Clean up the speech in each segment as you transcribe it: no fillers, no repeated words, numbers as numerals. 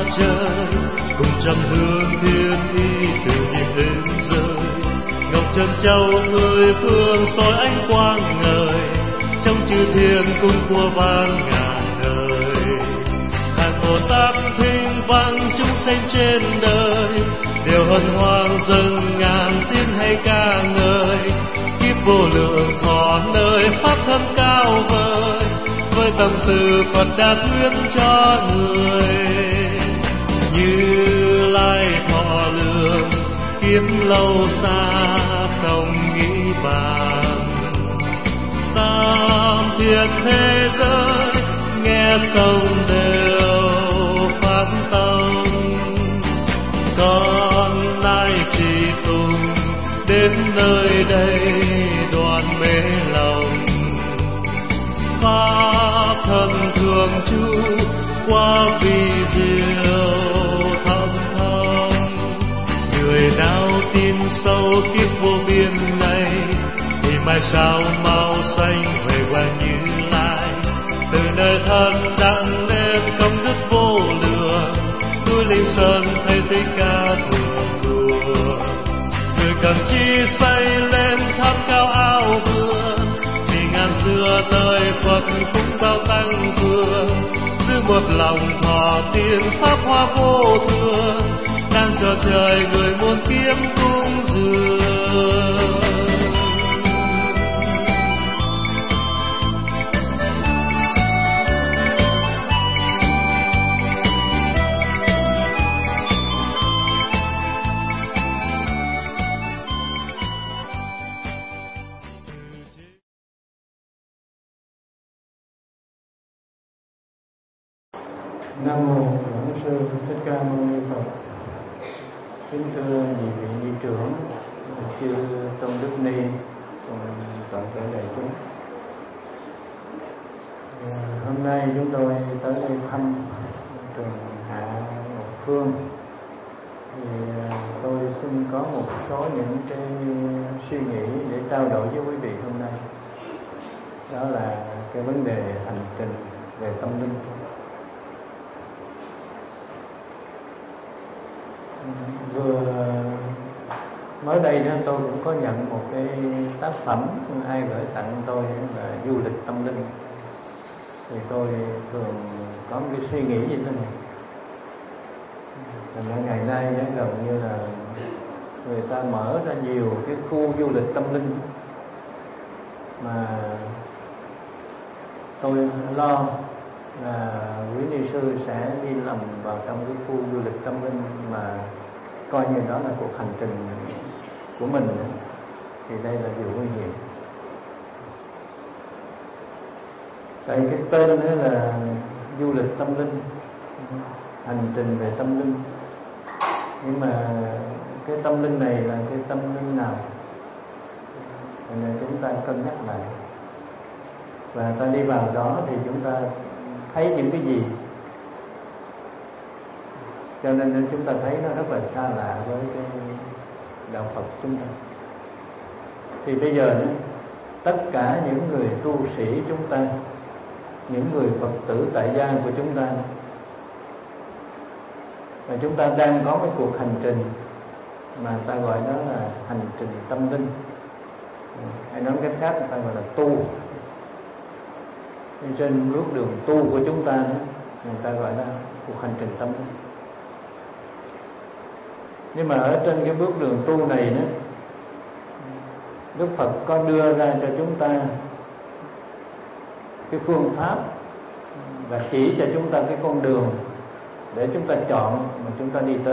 trời, cùng trăm hương thiên ý từ nhịp đêm rơi. Ngọc trân châu mười phương soi ánh quang ngời, trong chư thiên cung của vang ngàn đời. Hàng Bồ Tát thinh vang chúng sanh trên đời, đều hân hoan dâng ngàn tiếng hay ca ngợi. Kiếp vô lượng thọ nơi pháp thân cao vời, với tâm từ Phật đã thuyết cho người. Như Lai thọ lượng kiếp lâu xa không nghĩ bàn, tam thiên thế giới nghe sông đều pháp tông. Con nay trì tùng đến nơi đây đoàn mê lòng, pháp thân thường trú qua vi diệu thâm thâm. Người nào tin sâu kiếp vô biên này, thì mai sau mau sanh về quang Như Lai. Từ nơi thân đặng lên công đức vô lượng, núi Linh Sơn thấy Thích Ca thường đùa. Người cầm chi xây lên tháp cao ao vương, vì ngàn xưa tới Phật cũng bao tăng vương. Giữ một lòng thọ tiên pháp hoa vô thường, đang cho trời người muôn kiếp cúng dường. Nam mô Bổn Sư Thích Ca Mâu Ni Phật. Kính thưa nhị vị ni trưởng, chư tôn đức ni, cùng toàn thể đại chúng. Hôm nay chúng tôi tới đây thăm trường Hạ Ngọc Phương. Thì tôi xin có một số những cái suy nghĩ để trao đổi với quý vị hôm nay. Đó là cái vấn đề hành trình về tâm linh. Vừa mới đây đó tôi cũng có nhận một cái tác phẩm ai gửi tặng tôi là du lịch tâm linh. Thì tôi thường có một cái suy nghĩ như thế này. Thành ra ngày nay gần như là người ta mở ra nhiều cái khu du lịch tâm linh, mà tôi lo là quý ni sư sẽ đi lầm vào trong cái khu du lịch tâm linh mà coi như đó là cuộc hành trình của mình, thì đây là điều nguy hiểm. Tại cái tên đó là du lịch tâm linh, hành trình về tâm linh, nhưng mà cái tâm linh này là cái tâm linh nào, nên chúng ta cân nhắc lại. Và ta đi vào đó thì chúng ta thấy những cái gì, cho nên chúng ta thấy nó rất là xa lạ với cái đạo Phật chúng ta. Thì bây giờ đó, tất cả những người tu sĩ chúng ta, những người Phật tử tại gia của chúng ta, và chúng ta đang có cái cuộc hành trình mà ta gọi đó là hành trình tâm linh, hay nói cách khác người ta gọi là tu. Trên bước đường tu của chúng ta, người ta gọi là cuộc hành trình tâm linh. Nhưng mà ở trên cái bước đường tu này đó, Đức Phật có đưa ra cho chúng ta cái phương pháp và chỉ cho chúng ta cái con đường để chúng ta chọn mà chúng ta đi tới.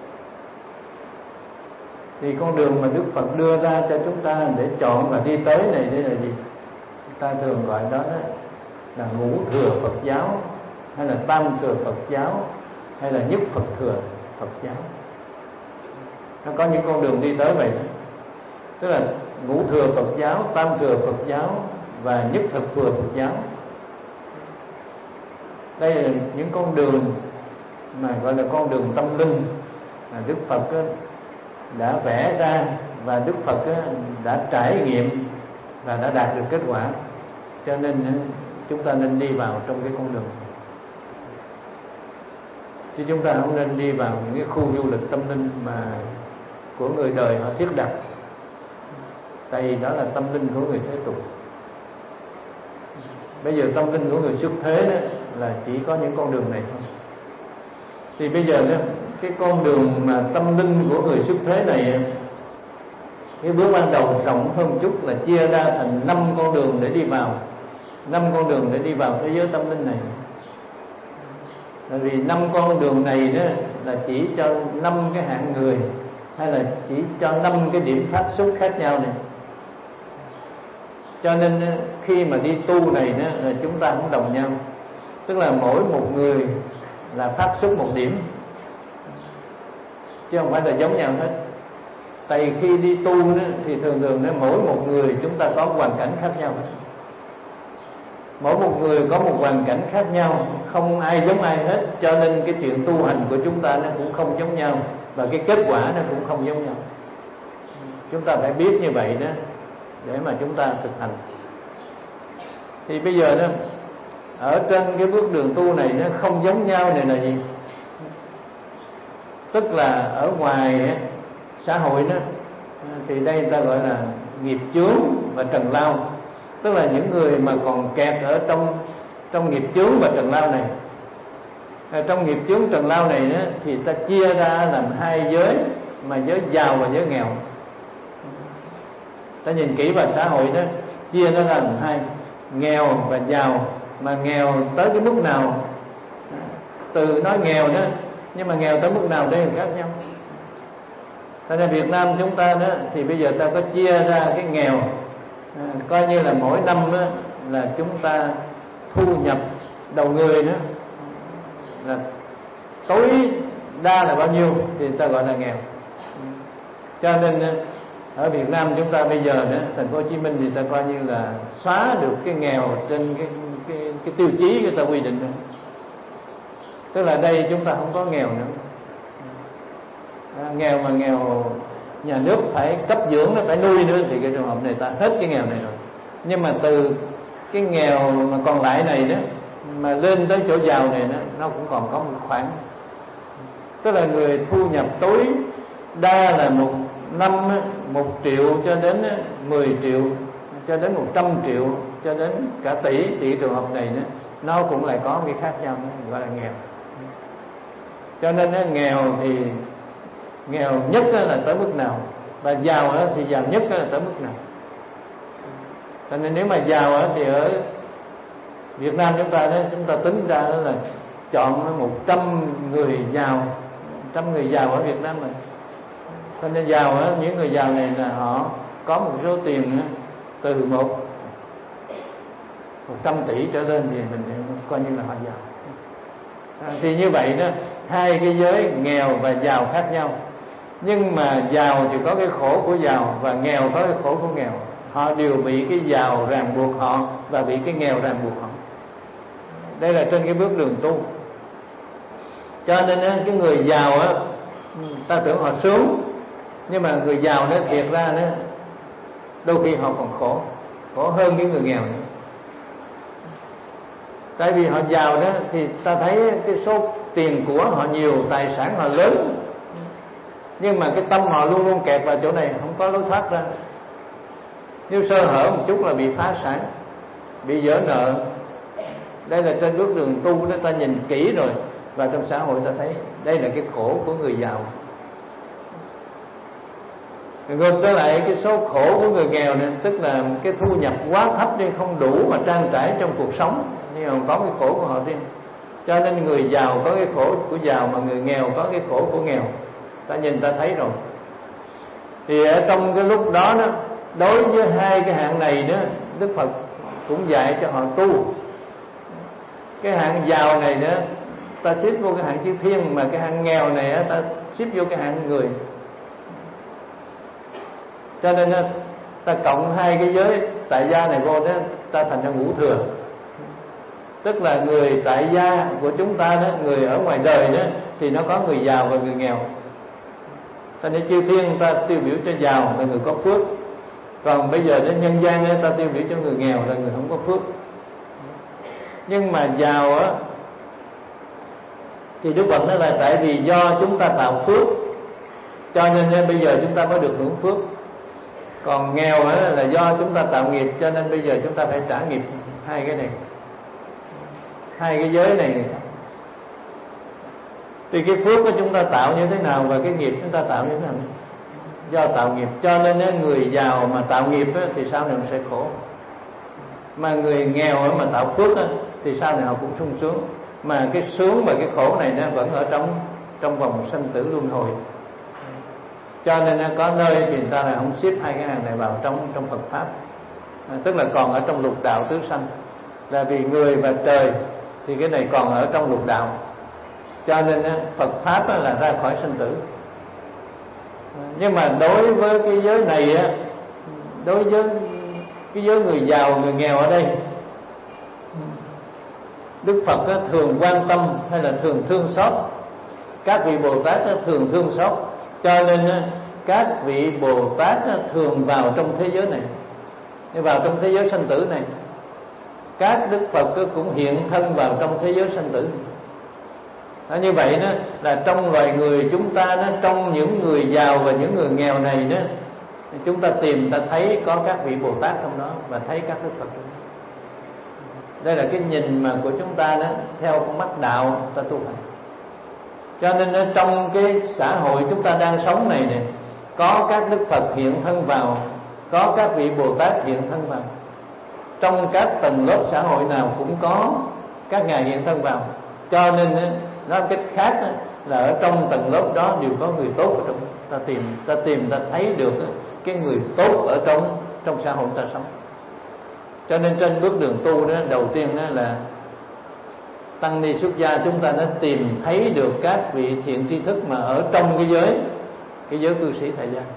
Thì con đường mà Đức Phật đưa ra cho chúng ta để chọn và đi tới này, đây là gì? Ta thường gọi đó là ngũ thừa Phật giáo, hay là tam thừa Phật giáo, hay là nhất Phật thừa Phật giáo. Nó có những con đường đi tới vậy đó. Tức là ngũ thừa Phật giáo, tam thừa Phật giáo và nhất thừa Phật giáo. Đây là những con đường mà gọi là con đường tâm linh mà Đức Phật đã vẽ ra, và Đức Phật đã trải nghiệm và đã đạt được kết quả. Cho nên chúng ta nên đi vào trong cái con đường. chứ chúng ta không nên đi vào những cái khu du lịch tâm linh mà của người đời họ thiết đặt, tại vì đó là tâm linh của người thế tục. Bây giờ tâm linh của người xuất thế đó là chỉ có những con đường này thôi. Thì bây giờ đó, cái con đường mà tâm linh của người xuất thế này, cái bước ban đầu rộng hơn chút là chia ra thành 5 con đường để đi vào, 5 con đường để đi vào thế giới tâm linh này. Bởi vì 5 con đường này đó là chỉ cho 5 cái hạng người, hay là chỉ cho 5 cái điểm phát xuất khác nhau này. Cho nên khi mà đi tu này đó, là chúng ta không đồng nhau, tức là mỗi một người là phát xuất một điểm, chứ không phải là giống nhau hết. Tại vì khi đi tu đó, thì thường đó, mỗi một người chúng ta có hoàn cảnh khác nhau. Mỗi một người có một hoàn cảnh khác nhau, không ai giống ai hết. Cho nên cái chuyện tu hành của chúng ta nó cũng không giống nhau, và cái kết quả nó cũng không giống nhau. Chúng ta phải biết như vậy đó để mà chúng ta thực hành. Thì bây giờ đó, ở trên cái bước đường tu này nó không giống nhau này là gì? Tức là ở ngoài xã hội đó, thì đây ta gọi là nghiệp chướng và trần lao. Tức là những người mà còn kẹt ở trong nghiệp chướng và trần lao này. Trong nghiệp chướng trần lao này đó, thì ta chia ra làm 2 giới, mà giới giàu và giới nghèo. Ta nhìn kỹ vào xã hội đó, chia nó ra làm 2, nghèo và giàu. Mà nghèo tới cái mức nào? Từ nói nghèo đó, nhưng mà nghèo tới mức nào đây là khác nhau. Cho nên Việt Nam chúng ta đó, thì bây giờ ta có chia ra cái nghèo, coi như là mỗi năm đó, là chúng ta thu nhập đầu người đó là tối đa là bao nhiêu thì ta gọi là nghèo. Cho nên ở Việt Nam chúng ta bây giờ đó, thành phố Hồ Chí Minh thì ta coi như là xóa được cái nghèo trên cái tiêu chí người ta quy định nữa. Tức là đây chúng ta không có nghèo nữa. Nghèo mà nghèo nhà nước phải cấp dưỡng, nó phải nuôi nữa, thì cái trường hợp này ta hết cái nghèo này rồi. Nhưng mà từ cái nghèo mà còn lại này đó, mà lên tới chỗ giàu này đó, nó cũng còn có một khoảng. Tức là người thu nhập tối đa là một năm 1 triệu cho đến 10 triệu, cho đến 100 triệu, cho đến cả tỷ. Thì trường hợp này đó, nó cũng lại có cái khác nhau, gọi là nghèo. Cho nên nghèo thì nghèo nhất là tới mức nào, và giàu thì giàu nhất là tới mức nào. Cho nên nếu mà giàu thì ở Việt Nam chúng ta đó, chúng ta tính ra đó là chọn 100 người giàu, 100 người giàu ở Việt Nam này. Cho nên giàu những người giàu này là họ có một số tiền từ 100 tỷ trở lên, thì mình coi như là họ giàu. Thì như vậy đó, 2 cái giới nghèo và giàu khác nhau. Nhưng mà giàu thì có cái khổ của giàu, và nghèo có cái khổ của nghèo. Họ đều bị cái giàu ràng buộc họ, và bị cái nghèo ràng buộc họ. Đây là trên cái bước đường tu. Cho nên cái người giàu ta tưởng họ sướng, nhưng mà người giàu đó thiệt ra đó, đôi khi họ còn khổ hơn cái người nghèo nữa. Tại vì họ giàu đó thì ta thấy cái số tiền của họ nhiều, tài sản họ lớn, nhưng mà cái tâm họ luôn luôn kẹt vào chỗ này, không có lối thoát ra. Nếu sơ hở một chút là bị phá sản, bị vỡ nợ. Đây là trên bước đường tu đó, ta nhìn kỹ rồi, và trong xã hội ta thấy đây là cái khổ của người giàu. Ngược trở lại cái số khổ của người nghèo này, tức là cái thu nhập quá thấp đi, không đủ mà trang trải trong cuộc sống, nhưng mà có cái khổ của họ riêng. Cho nên người giàu có cái khổ của giàu, mà người nghèo có cái khổ của nghèo. Ta nhìn ta thấy rồi. Thì ở trong cái lúc đó đó, đối với 2 cái hạng này đó, Đức Phật cũng dạy cho họ tu. Cái hạng giàu này đó ta xếp vô cái hạng chư thiên, mà cái hạng nghèo này đó, ta xếp vô cái hạng người. Cho nên ta cộng 2 cái giới tại gia này vô đó, ta thành ra ngũ thừa. Tức là người tại gia của chúng ta đó, người ở ngoài đời đó, thì nó có người giàu và người nghèo. Cho nên chư thiên ta tiêu biểu cho giàu là người có phước, còn bây giờ đến nhân gian ta tiêu biểu cho người nghèo là người không có phước. Nhưng mà giàu Thì Đức Phật nói là tại vì do chúng ta tạo phước, cho nên bây giờ chúng ta mới được hưởng phước. Còn nghèo là do chúng ta tạo nghiệp, cho nên bây giờ chúng ta phải trả nghiệp. Hai cái này, hai cái giới này. Thì cái phước của chúng ta tạo như thế nào và cái nghiệp chúng ta tạo như thế nào? Do tạo nghiệp, cho nên người giàu mà tạo nghiệp thì sau này sẽ khổ. Mà người nghèo mà tạo phước thì sau này họ cũng sung sướng. Mà cái sướng và cái khổ này nó vẫn ở trong vòng sanh tử luân hồi. Cho nên có nơi thì người ta là không xếp hai cái hàng này vào trong Phật pháp, tức là còn ở trong lục đạo tứ sanh. Là vì người và trời thì cái này còn ở trong lục đạo, cho nên Phật pháp là ra khỏi sanh tử. Nhưng mà đối với cái giới này, đối với cái giới người giàu người nghèo ở đây, Đức Phật thường quan tâm hay là thường thương xót. Các vị Bồ Tát thường thương xót, cho nên các vị Bồ Tát thường vào trong thế giới này, vào trong thế giới sanh tử này. Các Đức Phật cũng hiện thân vào trong thế giới sanh tử. Như vậy đó là trong loài người chúng ta đó, trong những người giàu và những người nghèo này đó, chúng ta tìm ta thấy có các vị Bồ Tát trong đó và thấy các Đức Phật trong đó. Đây là cái nhìn mà của chúng ta đó, theo con mắt đạo ta tu hành. Cho nên trong cái xã hội chúng ta đang sống này nè, có các Đức Phật hiện thân vào, có các vị Bồ Tát hiện thân vào. Trong các tầng lớp xã hội nào cũng có các ngài hiện thân vào. Cho nên nói cách khác là ở trong tầng lớp đó đều có người tốt ở trong. Ta tìm ta thấy được cái người tốt ở trong xã hội ta sống. Cho nên trên bước đường tu đó, đầu tiên đó là tăng ni xuất gia chúng ta đã tìm thấy được các vị thiện tri thức mà ở trong cái giới cư sĩ tại gia.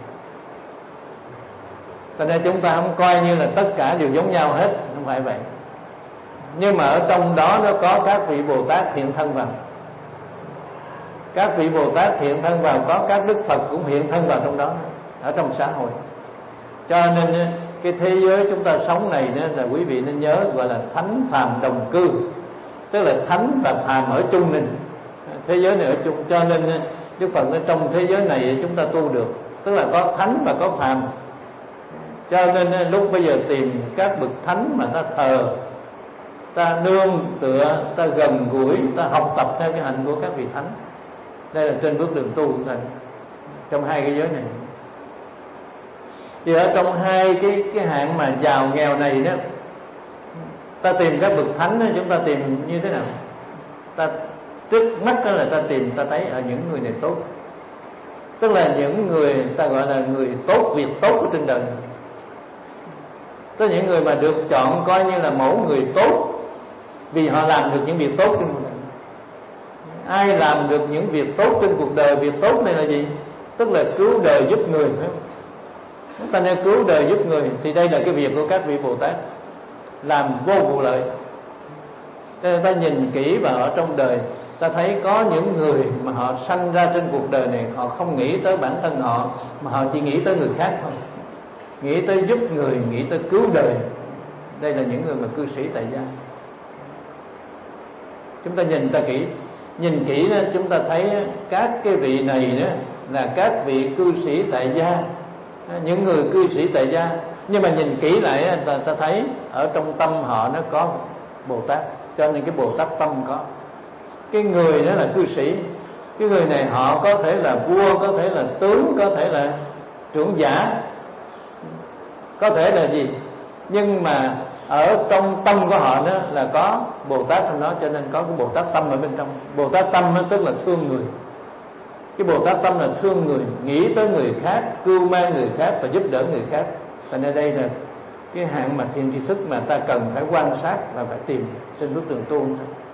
Cho nên chúng ta không coi như là tất cả đều giống nhau hết, không phải vậy. Nhưng mà ở trong đó nó có các vị Bồ Tát hiện thân vào. Các vị Bồ Tát hiện thân vào, có các Đức Phật cũng hiện thân vào trong đó, ở trong xã hội. Cho nên cái thế giới chúng ta sống này là quý vị nên nhớ gọi là thánh phàm đồng cư, tức là thánh và phàm ở chung mình, thế giới này ở chung. Cho nên Đức Phật ở trong thế giới này chúng ta tu được, tức là có thánh và có phàm. Cho nên lúc bây giờ tìm các bậc thánh mà ta thờ, ta nương tựa, ta gần gũi, ta học tập theo cái hạnh của các vị thánh. Đây là trên bước đường tu của thầy, trong hai cái giới này. Thì ở trong hai cái hạng mà giàu nghèo này đó, ta tìm các bậc thánh đó, chúng ta tìm như thế nào? Ta trước mắt đó là ta tìm, ta thấy ở những người này tốt, tức là những người ta gọi là người tốt, việc tốt ở trên đời. Có những người mà được chọn coi như là mẫu người tốt vì họ làm được những việc tốt trên cuộc đời. Ai làm được những việc tốt trên cuộc đời? Việc tốt này là gì? Tức là cứu đời giúp người, phải không? Chúng ta nên cứu đời giúp người, thì đây là cái việc của các vị Bồ Tát, làm vô vụ lợi. Nên ta nhìn kỹ vào ở trong đời, ta thấy có những người mà họ sanh ra trên cuộc đời này, họ không nghĩ tới bản thân họ, mà họ chỉ nghĩ tới người khác thôi, nghĩ tới giúp người, nghĩ tới cứu đời. Đây là những người mà cư sĩ tại gia. Chúng ta nhìn kỹ đó, chúng ta thấy các cái vị này đó là các vị cư sĩ tại gia, những người cư sĩ tại gia. Nhưng mà nhìn kỹ lại ta thấy ở trong tâm họ nó có Bồ Tát, cho nên cái Bồ Tát tâm có. Cái người đó là cư sĩ, cái người này họ có thể là vua, có thể là tướng, có thể là trưởng giả, có thể là gì, nhưng mà ở trong tâm của họ đó là có Bồ Tát trong đó, cho nên có cái Bồ Tát tâm ở bên trong. Bồ Tát tâm tức là thương người. Cái Bồ Tát tâm là thương người, nghĩ tới người khác, cưu mang người khác và giúp đỡ người khác. Và nơi đây là cái hạng mà thiện tri thức mà ta cần phải quan sát và phải tìm trên bước đường tu.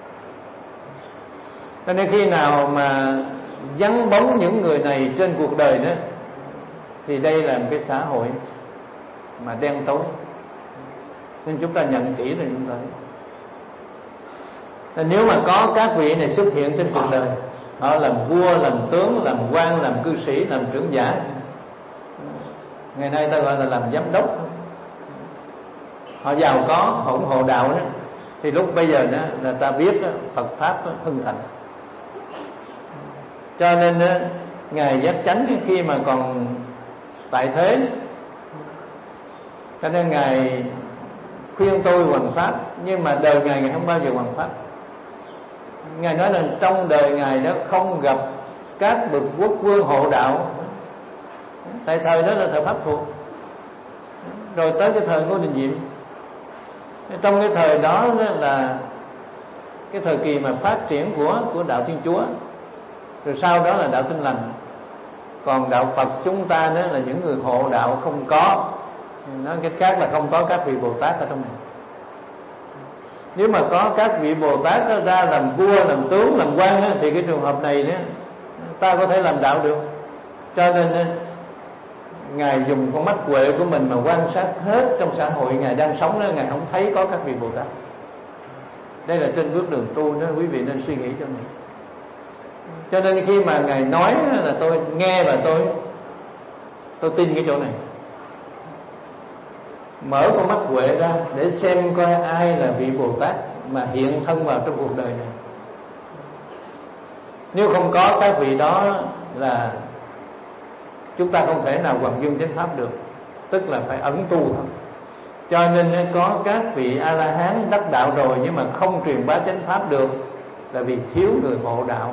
Cho nên khi nào mà vắng bóng những người này trên cuộc đời đó, thì đây là một cái xã hội mà đen tối. Nên chúng ta nhận kỹ rồi chúng ta thấy. Nếu mà có các vị này xuất hiện trên cuộc đời, họ làm vua, làm tướng, làm quan, làm cư sĩ, làm trưởng giả, ngày nay ta gọi là làm giám đốc, họ giàu có, họ ủng hộ đạo đó, thì lúc bây giờ đó là ta biết đó, Phật pháp đó, hưng thịnh. Cho nên Ngài Giác Chánh khi mà còn tại thế, cho nên Ngài khuyên tôi hoằng pháp, nhưng mà đời Ngài không bao giờ hoằng pháp. Ngài nói rằng trong đời Ngài đó không gặp các bậc quốc vương hộ đạo. Tại thời đó là thời Pháp thuộc, rồi tới cái thời Ngô Đình Diệm. Trong cái thời đó là cái thời kỳ mà phát triển của đạo Thiên Chúa, rồi sau đó là đạo Tin Lành. Còn đạo Phật chúng ta đó là những người hộ đạo không có. Nói cái khác là không có các vị Bồ Tát ở trong này. Nếu mà có các vị Bồ Tát đó ra làm vua, làm tướng, làm quan đó, thì cái trường hợp này đó, ta có thể làm đạo được. Cho nên Ngài dùng con mắt huệ của mình mà quan sát hết trong xã hội Ngài đang sống đó, Ngài không thấy có các vị Bồ Tát. Đây là trên bước đường tu đó, quý vị nên suy nghĩ cho mình. Cho nên khi mà Ngài nói là tôi nghe và tôi tin cái chỗ này. Mở con mắt huệ ra để xem coi ai là vị Bồ Tát mà hiện thân vào trong cuộc đời này. Nếu không có các vị đó là chúng ta không thể nào hoằng dung chánh pháp được, tức là phải ẩn tu thôi. Cho nên có các vị A-la-hán đắc đạo rồi nhưng mà không truyền bá chánh pháp được là vì thiếu người hộ đạo.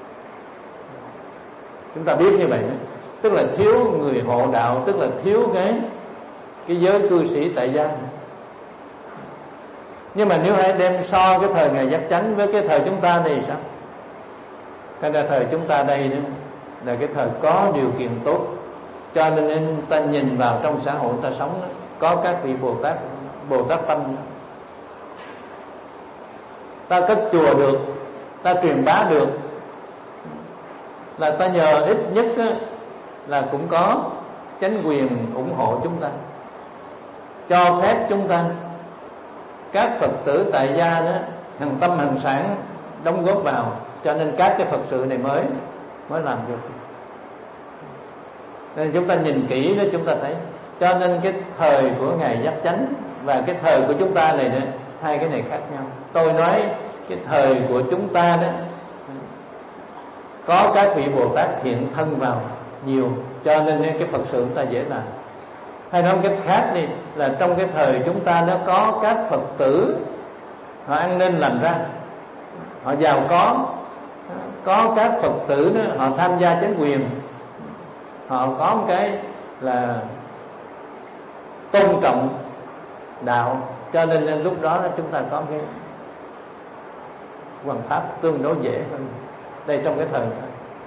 Chúng ta biết như vậy đó. Tức là thiếu người hộ đạo, tức là thiếu cái giới cư sĩ tại gia. Nhưng mà nếu hãy đem so cái thời Ngài Giác Chánh với cái thời chúng ta thì sao? Cái thời chúng ta đây đó là cái thời có điều kiện tốt, cho nên ta nhìn vào trong xã hội ta sống đó, có các vị Bồ Tát tâm. Ta cất chùa được, ta truyền bá được, là ta nhờ ít nhất là cũng có chánh quyền ủng hộ chúng ta, cho phép chúng ta các Phật tử tại gia đó hàng tâm hàng sản đóng góp vào, cho nên các cái Phật sự này mới làm được. Nên chúng ta nhìn kỹ đó chúng ta thấy, cho nên cái thời của Ngài Giác Chánh và cái thời của chúng ta này đó, hai cái này khác nhau. Tôi nói cái thời của chúng ta đó có các vị Bồ Tát hiện thân vào nhiều, cho nên cái Phật sự chúng ta dễ làm. Hay nói cách khác đi, là trong cái thời chúng ta nó có các Phật tử họ ăn nên làm ra, họ giàu có các Phật tử đó, họ tham gia chính quyền, họ có một cái là tôn trọng đạo, cho nên lúc đó chúng ta có cái hoằng pháp tương đối dễ hơn. Đây trong cái thời đó,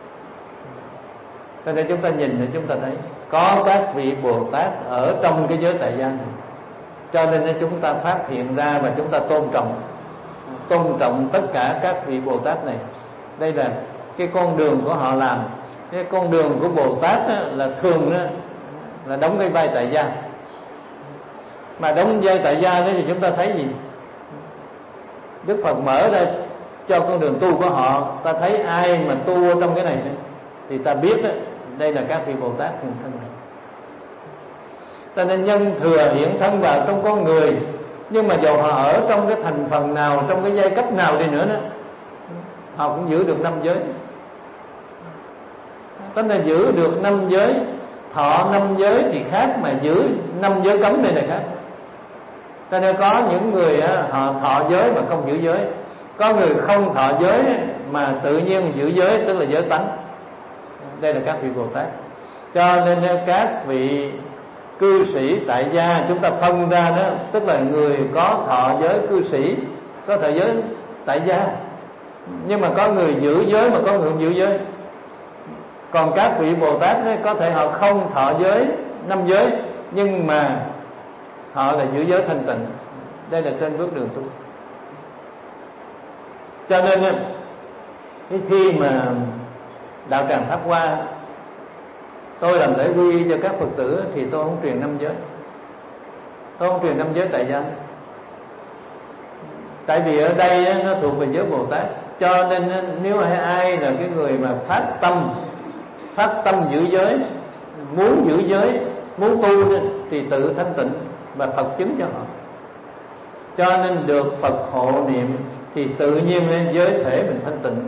cho nên chúng ta nhìn thì chúng ta thấy có các vị Bồ Tát ở trong cái giới tại gia này, cho nên chúng ta phát hiện ra và chúng ta tôn trọng tất cả các vị Bồ Tát này. Đây là cái con đường của họ làm. Cái con đường của Bồ Tát là thường là đóng cái vai tại gia. Mà đóng vai tại gia thì chúng ta thấy gì? Đức Phật mở ra cho con đường tu của họ, ta thấy ai mà tu trong cái này thì ta biết đây là các vị Bồ Tát hiện thân này. Cho nên nhân thừa hiện thân vào trong con người, nhưng mà dầu họ ở trong cái thành phần nào, trong cái giai cấp nào đi nữa đó, họ cũng giữ được 5 giới. Tức là giữ được 5 giới, thọ 5 giới thì khác, mà giữ 5 giới cấm này là khác. Cho nên có những người họ thọ giới mà không giữ giới, có người không thọ giới mà tự nhiên giữ giới, tức là giới tánh. Đây là các vị Bồ Tát. Cho nên các vị cư sĩ tại gia chúng ta phân ra đó, tức là người có thọ giới cư sĩ, có thọ giới tại gia, nhưng mà có người giữ giới mà có người không giữ giới. Còn các vị Bồ Tát ấy, có thể họ không thọ giới 5 giới, nhưng mà họ là giữ giới thanh tịnh. Đây là trên bước đường tu. Cho nên khi mà đạo tràng Pháp Hoa tôi làm lễ quy y cho các Phật tử thì tôi không truyền 5 giới. Tôi không truyền 5 giới tại gia. Tại vì ở đây nó thuộc về giới Bồ Tát. Cho nên nếu ai là cái người mà phát tâm giữ giới, muốn giữ giới, muốn tu thì tự thanh tịnh và Phật chứng cho họ. Cho nên được Phật hộ niệm thì tự nhiên giới thể mình thanh tịnh.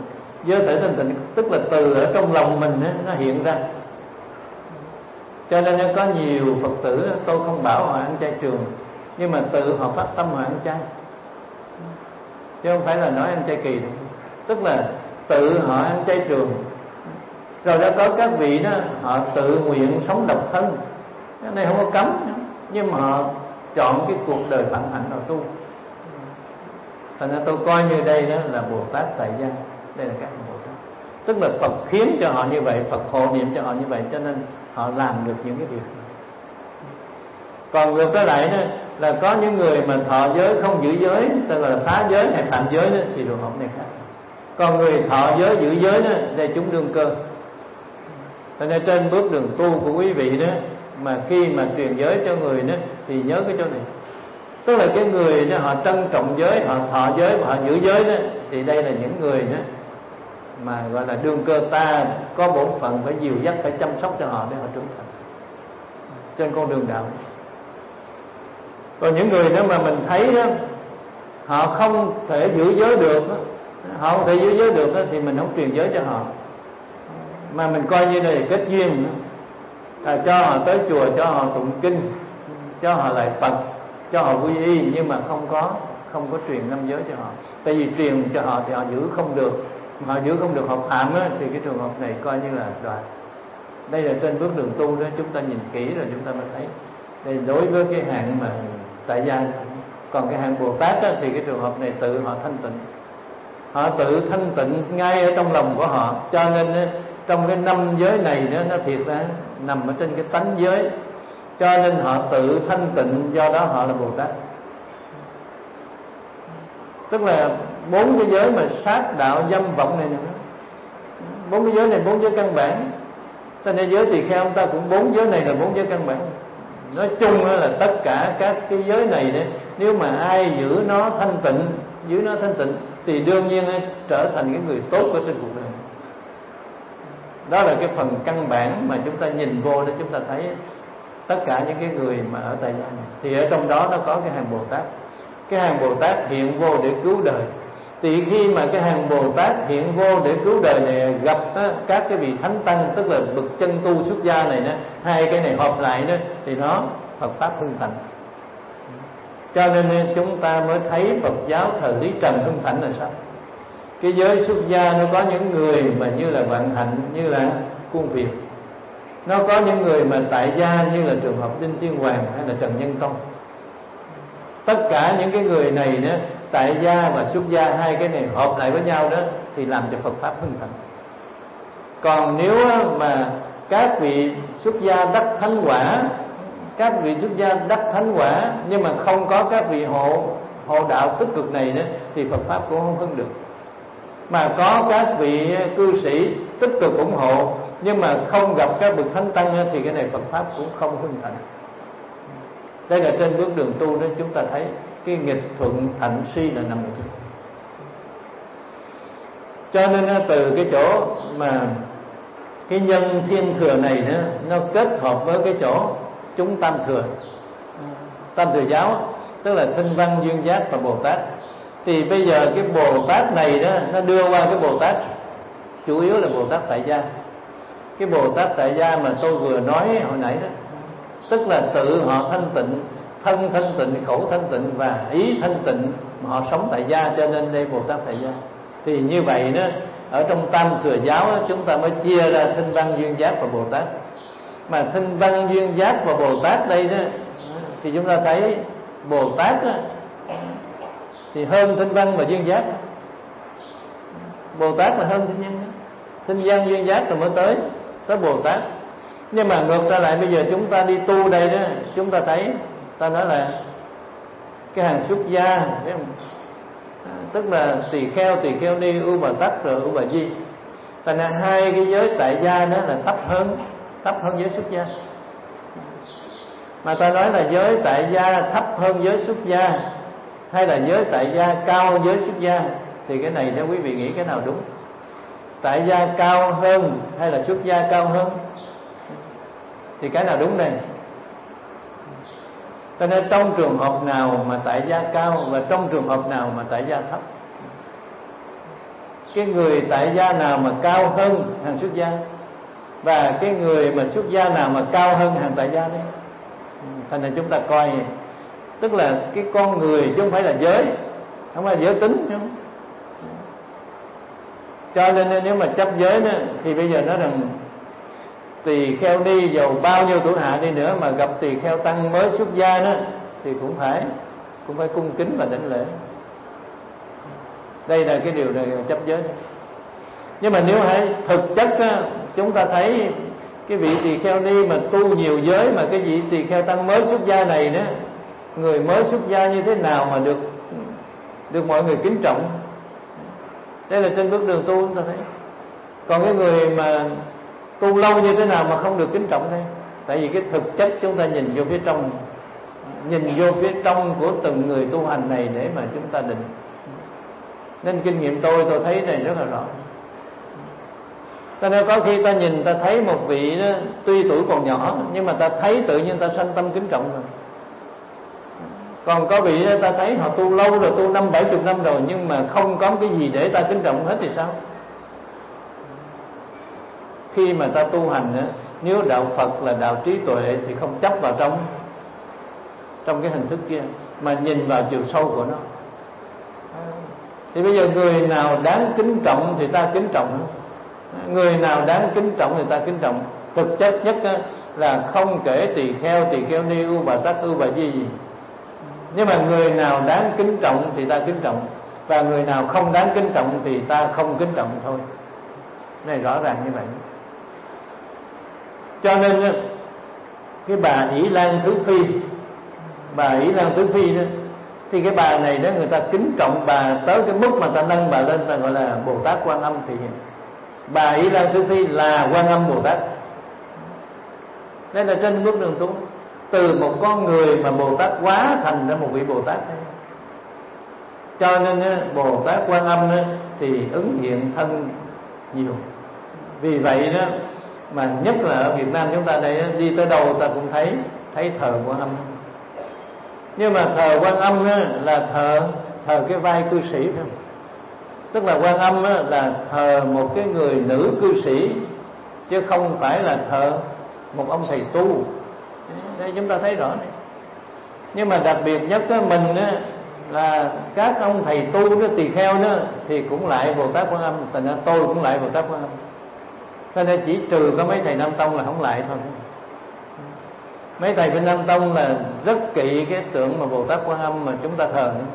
Giới thể thanh tịnh tức là từ ở trong lòng mình á, nó hiện ra. Cho nên có nhiều Phật tử, tôi không bảo họ ăn chay trường, nhưng mà tự họ phát tâm họ ăn chay, chứ không phải là nói ăn chay kỳ. Tức là tự họ ăn chay trường. Rồi đã có các vị đó, họ tự nguyện sống độc thân. Cái này không có cấm, nhưng mà họ chọn cái cuộc đời phạm hạnh họ tu. Thành ra tôi coi như đây đó là Bồ Tát tại gia. Đây là các Bồ Tát. Tức là Phật khiến cho họ như vậy, Phật hộ niệm cho họ như vậy, cho nên họ làm được những cái việc này. Còn ngược trở lại đó là có những người mà thọ giới không giữ giới, tức là phá giới hay phạm giới đó, thì trường hợp này khác. Còn người thọ giới giữ giới đó, đây chúng đương cơ. Cho nên trên bước đường tu của quý vị đó, mà khi mà truyền giới cho người đó, thì nhớ cái chỗ này. Tức là cái người đó họ trân trọng giới, họ thọ giới và họ giữ giới đó, thì đây là những người đó mà gọi là đương cơ, ta có bổn phận phải dìu dắt, phải chăm sóc cho họ để họ trưởng thành trên con đường đạo. Còn những người đó mà mình thấy đó, họ không thể giữ giới được đó, họ không thể giữ giới được đó, thì mình không truyền giới cho họ, mà mình coi như đây là kết duyên, cho họ tới chùa, cho họ tụng kinh, cho họ lại Phật, cho họ quy y, nhưng mà không có truyền năm giới cho họ. Tại vì truyền cho họ thì họ giữ không được, họ giữ không được, họ phạm á, thì cái trường hợp này coi như là đoạn. Đây là trên bước đường tu đó, chúng ta nhìn kỹ rồi chúng ta mới thấy. Đây đối với cái hạng mà tại gia. Còn cái hạng Bồ Tát á, thì cái trường hợp này tự họ thanh tịnh, họ tự thanh tịnh ngay ở trong lòng của họ. Cho nên trong cái năm giới này đó, nó thiệt ra nằm ở trên cái tánh giới, cho nên họ tự thanh tịnh, do đó họ là Bồ Tát. Tức là 4 cái giới mà sát đạo dâm vọng này nữa, 4 cái giới này 4 giới căn bản. Cho nên giới tỳ kheo ông ta cũng 4 giới này là 4 giới căn bản. Nói chung là tất cả các cái giới này đấy, nếu mà ai giữ nó thanh tịnh thì đương nhiên trở thành cái người tốt ở trên cuộc đời. Đó là cái phần căn bản mà chúng ta nhìn vô để chúng ta thấy tất cả những cái người mà ở tại gia này. Thì ở trong đó nó có cái hàng Bồ Tát. Cái hàng Bồ Tát hiện vô để cứu đời. Thì khi mà cái hàng Bồ Tát hiện vô để cứu đời này gặp các cái vị thánh tăng, tức là bậc chân tu xuất gia này đó, hai cái này hợp lại đó, thì nó Phật pháp hưng thịnh. Cho nên chúng ta mới thấy Phật giáo thời Lý Trần hưng thịnh là sao? Cái giới xuất gia nó có những người mà như là Vạn Hạnh, như là Khuôn Việt. Nó có những người mà tại gia như là trường hợp Đinh Tiên Hoàng hay là Trần Nhân Tông. Tất cả những cái người này đó, tại gia và xuất gia, hai cái này hợp lại với nhau đó, thì làm cho Phật pháp hưng thịnh. Còn nếu mà các vị xuất gia đắc thánh quả, các vị xuất gia đắc thánh quả nhưng mà không có các vị hộ đạo tích cực này đó, thì Phật pháp cũng không hưng được. Mà có các vị cư sĩ tích cực ủng hộ nhưng mà không gặp các bậc thánh tăng thì cái này Phật pháp cũng không hưng thịnh. Đây là trên bước đường tu đó, chúng ta thấy cái nghịch thuận thạnh suy là nằm ở chỗ. Cho nên từ cái chỗ mà cái nhân thiên thừa này đó, nó kết hợp với cái chỗ chúng tam thừa giáo, tức là Thanh Văn, Duyên Giác và Bồ Tát. Thì bây giờ cái Bồ Tát này đó, nó đưa qua cái Bồ Tát chủ yếu là Bồ Tát tại gia. Cái Bồ Tát tại gia mà tôi vừa nói hồi nãy đó, tức là tự họ thanh tịnh, thân thanh tịnh, khẩu thanh tịnh và ý thanh tịnh, mà họ sống tại gia, cho nên đây Bồ Tát tại gia. Thì như vậy đó, ở trong tam thừa giáo đó, chúng ta mới chia ra Thanh Văn, Duyên Giác và Bồ Tát. Mà Thanh Văn, Duyên Giác và Bồ Tát đây đó, thì chúng ta thấy Bồ Tát đó, thì hơn Thanh Văn và Duyên Giác. Bồ Tát là hơn Thanh Văn, Duyên Giác rồi mới tới Bồ Tát. Nhưng mà ngược ra lại bây giờ chúng ta đi tu đây đó, chúng ta thấy ta nói là cái hàng xuất gia, tức là tỳ kheo ni, U Bà Tắc rồi U Bà Di. Thành ra hai cái giới tại gia đó là thấp hơn giới xuất gia. Mà ta nói là giới tại gia thấp hơn giới xuất gia, hay là giới tại gia cao hơn giới xuất gia, thì cái này nếu quý vị nghĩ cái nào đúng? Tại gia cao hơn hay là xuất gia cao hơn? Thì cái nào đúng đây? Cho nên trong trường hợp nào mà tại gia cao và trong trường hợp nào mà tại gia thấp? cái người tại gia nào mà cao hơn hàng xuất gia, và cái người mà xuất gia nào mà cao hơn hàng tại gia đấy. Thành ra chúng ta coi, tức là cái con người chứ không phải là giới, không phải giới tính không. Cho nên nếu mà chấp giới đó, thì bây giờ nói rằng tỳ kheo ni dầu bao nhiêu tuổi hạ đi nữa mà gặp tỳ kheo tăng mới xuất gia đó thì cũng phải cung kính và đảnh lễ. Đây là cái điều này chấp giới đó. Nhưng mà nếu hãy thực chất á, chúng ta thấy cái vị tỳ kheo ni mà tu nhiều giới, mà cái vị tỳ kheo tăng mới xuất gia này đó, người mới xuất gia như thế nào mà được mọi người kính trọng. Đây là trên bước đường tu chúng ta thấy. Còn cái người mà tu lâu như thế nào mà không được kính trọng đây? Tại vì cái thực chất chúng ta nhìn vô phía trong, nhìn vô phía trong của từng người tu hành này để mà chúng ta định. Nên kinh nghiệm tôi thấy này rất là rõ. Cho nên có khi ta nhìn ta thấy một vị đó, tuy tuổi còn nhỏ nhưng mà ta thấy tự nhiên ta sanh tâm kính trọng rồi. Còn có vị đó, ta thấy họ tu lâu rồi, tu 50-70 năm rồi, nhưng mà không có cái gì để ta kính trọng hết thì sao? Khi mà ta tu hành đó, nếu đạo Phật là đạo trí tuệ thì không chấp vào trong cái hình thức kia, mà nhìn vào chiều sâu của nó. Thì bây giờ người nào đáng kính trọng thì ta kính trọng, người nào đáng kính trọng thì ta kính trọng. Thực chất nhất là không kể tỳ kheo ni, U Bà Tát, U Bà Di gì. Nhưng mà người nào đáng kính trọng thì ta kính trọng, và người nào không đáng kính trọng thì ta không kính trọng thôi. Này rõ ràng như vậy. Cho nên cái bà Ỷ Lan Thứ Phi đó, thì cái bà này đó người ta kính trọng bà tới cái mức mà ta nâng bà lên, ta gọi là Bồ Tát Quan Âm. Thì bà Ỷ Lan Thứ Phi là Quan Âm Bồ Tát. Đây là trên bước đường tu, từ một con người mà Bồ Tát hóa thành ra một vị Bồ Tát. Cho nên Bồ Tát Quan Âm thì ứng hiện thân nhiều. Vì vậy đó mà nhất là ở Việt Nam chúng ta đây, đi tới đâu ta cũng thấy thờ Quan Âm. Nhưng mà thờ Quan Âm là thờ cái vai cư sĩ thôi. Tức là Quan Âm là thờ một cái người nữ cư sĩ, chứ không phải là thờ một ông thầy tu. Đây chúng ta thấy rõ này. Nhưng mà đặc biệt nhất mình là các ông thầy tu đó, tỳ kheo đó thì cũng lại Bồ Tát Quan Âm. Thành ra tôi cũng lại Bồ Tát Quan Âm. Cho nên chỉ trừ có mấy thầy Nam Tông là không lại thôi. Mấy thầy bên Nam Tông là rất kỵ cái tượng mà Bồ Tát Quan Âm mà chúng ta thờ nữa.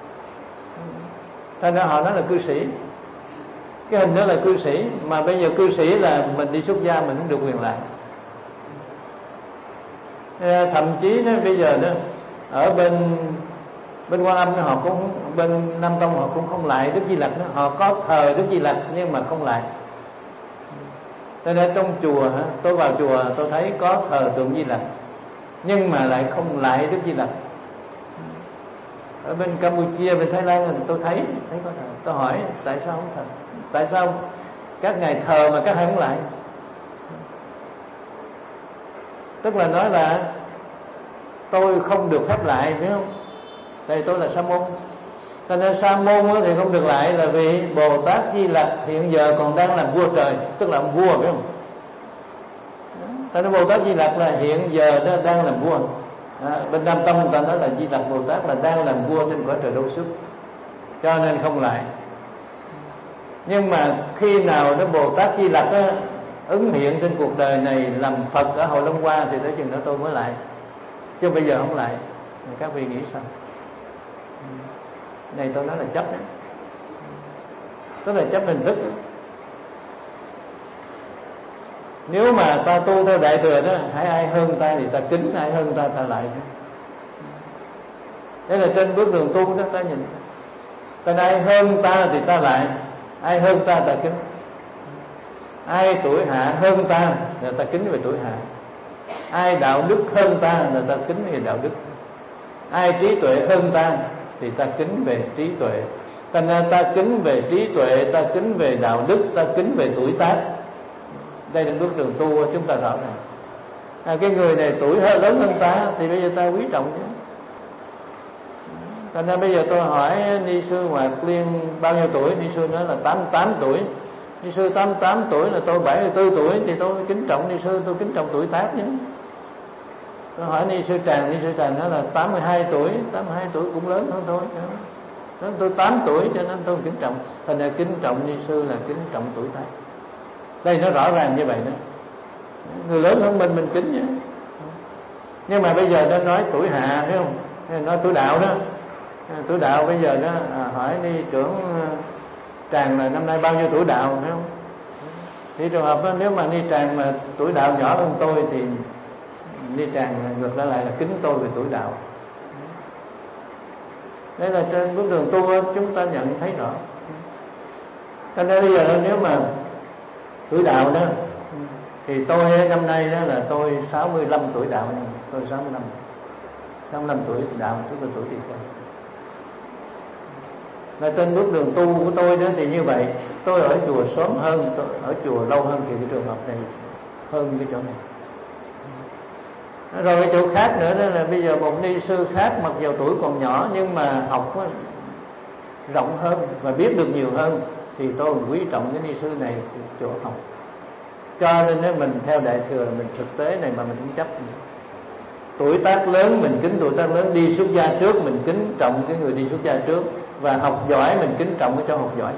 Thành ra họ nói là cư sĩ, cái hình đó là cư sĩ. Mà bây giờ cư sĩ là mình đi xuất gia mình không được quyền lại. Thậm chí đó, bây giờ đó ở bên Quan Âm họ cũng, bên Nam Tông họ cũng không lại Đức Di Lặc đó. Họ có thờ Đức Di Lặc nhưng mà không lại. Cho nên trong chùa, tôi vào chùa tôi thấy có thờ tượng Di Lặc nhưng mà lại không lại Đức Di Lặc. Ở bên Campuchia, bên Thái Lan tôi thấy có thờ. Tôi hỏi tại sao không thờ, tại sao các ngài thờ mà các ngài không lại? Tức là nói là tôi không được phép lại, phải không? Tại tôi là sa môn. Cho nên sa môn thì không được lại là vì Bồ Tát Di Lặc hiện giờ còn đang làm vua trời, tức là ông vua, phải không? Cho nên Bồ Tát Di Lặc là hiện giờ nó đang làm vua. Bên Nam Tông người ta nói là Di Lặc Bồ Tát là đang làm vua trên cõi trời Đâu Xuất, cho nên không lại. Nhưng mà khi nào đó Bồ Tát Di Lặc ứng hiện trên cuộc đời này làm Phật ở Hội Long Hoa thì tới chừng đó tôi mới lại, chứ bây giờ không lại. Các vị nghĩ sao? Này tôi nói là chấp đấy, tức là chấp hình thức. Nếu mà ta tu theo Đại Thừa đó, hãy ai hơn ta thì ta kính, ai hơn ta ta lại. Thế là trên bước đường tu đó ta nhìn, ta ai hơn ta thì ta lại, ai hơn ta ta kính. Ai tuổi hạ hơn ta là ta kính về tuổi hạ, ai đạo đức hơn ta là ta kính về đạo đức, ai trí tuệ hơn ta thì ta kính về trí tuệ. Thành ra ta kính về trí tuệ, ta kính về đạo đức, ta kính về tuổi tác. Đây là bước đường tu chúng ta rõ ràng. Cái người này tuổi lớn hơn ta thì bây giờ ta quý trọng chứ. Thành ra bây giờ tôi hỏi ni sư Hoạt Liên bao nhiêu tuổi, ni sư nói là 88 tuổi. Ni sư 88 tuổi là tôi 74 tuổi, thì tôi kính trọng ni sư, tôi kính trọng tuổi tác nhé. Tôi hỏi ni sư Tràng nói là 82 tuổi cũng lớn hơn tôi. Nói tôi 8 tuổi cho nên tôi kính trọng. Thành ra kính trọng ni sư là kính trọng tuổi tác. Đây nó rõ ràng như vậy đó. Người lớn hơn mình kính nhé. Nhưng mà bây giờ nó nói tuổi hạ, thấy không? Nói tuổi đạo đó. Tuổi đạo bây giờ nó hỏi ni trưởng Tràng là năm nay bao nhiêu tuổi đạo, thấy không? Thì trường hợp đó, nếu mà ni Tràng mà tuổi đạo nhỏ hơn tôi thì ni Tràng ngược lại là kính tôi về tuổi đạo. Đây là trên bước đường tu chúng ta nhận thấy rõ. Cho nên bây giờ nếu mà tuổi đạo đó thì tôi năm nay đó là tôi 65 tuổi đạo này. Tôi 65 tuổi đạo, tức là tuổi tỳ kheo. Là trên bước đường tu của tôi đó thì như vậy. Tôi ở chùa sớm hơn, tôi ở chùa lâu hơn thì cái trường hợp này hơn cái chỗ này. Rồi cái chỗ khác nữa đó là bây giờ một ni sư khác mặc dù tuổi còn nhỏ nhưng mà học rộng hơn và biết được nhiều hơn, thì tôi quý trọng cái ni sư này chỗ học. Cho nên nếu mình theo Đại Thừa mình thực tế này mà mình không chấp. Tuổi tác lớn mình kính tuổi tác lớn, đi xuất gia trước mình kính trọng cái người đi xuất gia trước, và học giỏi mình kính trọng cái chỗ học giỏi.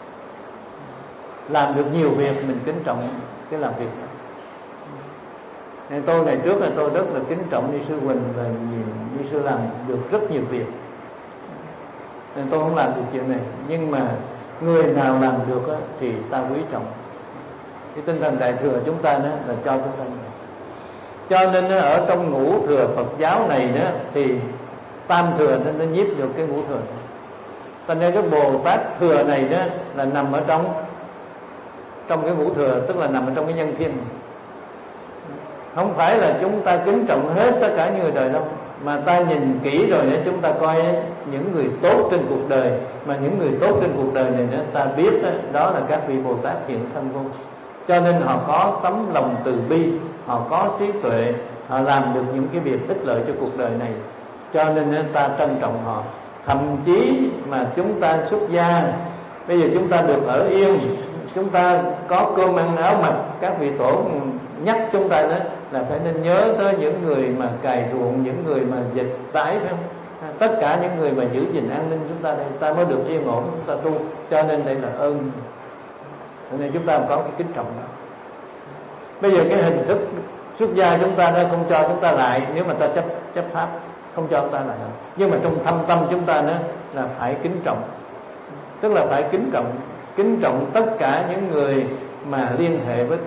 Làm được nhiều việc mình kính trọng cái làm việc đó. Nên tôi ngày trước là tôi rất là kính trọng ni sư Huỳnh, và ni sư làm được rất nhiều việc. Nên tôi không làm được chuyện này. Nhưng mà người nào làm được thì ta quý trọng. Cái tinh thần Đại Thừa chúng ta đó là cho chúng ta. Cho nên ở trong ngũ thừa Phật giáo này đó thì tam thừa nên nó nhiếp được cái ngũ thừa. Cho nên cái Bồ Tát thừa này đó là nằm ở trong cái ngũ thừa, tức là nằm ở trong cái nhân thiên. Không phải là chúng ta kính trọng hết tất cả những người đời đâu, mà ta nhìn kỹ rồi để chúng ta coi những người tốt trên cuộc đời. Mà những người tốt trên cuộc đời này đó, ta biết đó là các vị Bồ Tát hiện thân vô. Cho nên họ có tấm lòng từ bi, họ có trí tuệ, họ làm được những cái việc ích lợi cho cuộc đời này. Cho nên ta trân trọng họ. Thậm chí mà chúng ta xuất gia, bây giờ chúng ta được ở yên, chúng ta có cơm ăn áo mặc, các vị tổ nhắc chúng ta đó là phải nên nhớ tới những người mà cày ruộng, những người mà dịch tái, phải không? Tất cả những người mà giữ gìn an ninh chúng ta đây, ta mới được yên ổn, chúng ta tu. Cho nên đây là ơn. Nên chúng ta có cái kính trọng đó. Bây giờ cái hình thức xuất gia chúng ta đó không cho chúng ta lại, nếu mà ta chấp pháp không cho chúng ta lại đâu. Nhưng mà trong thâm tâm chúng ta đó là phải kính trọng, tức là phải kính trọng tất cả những người mà liên hệ với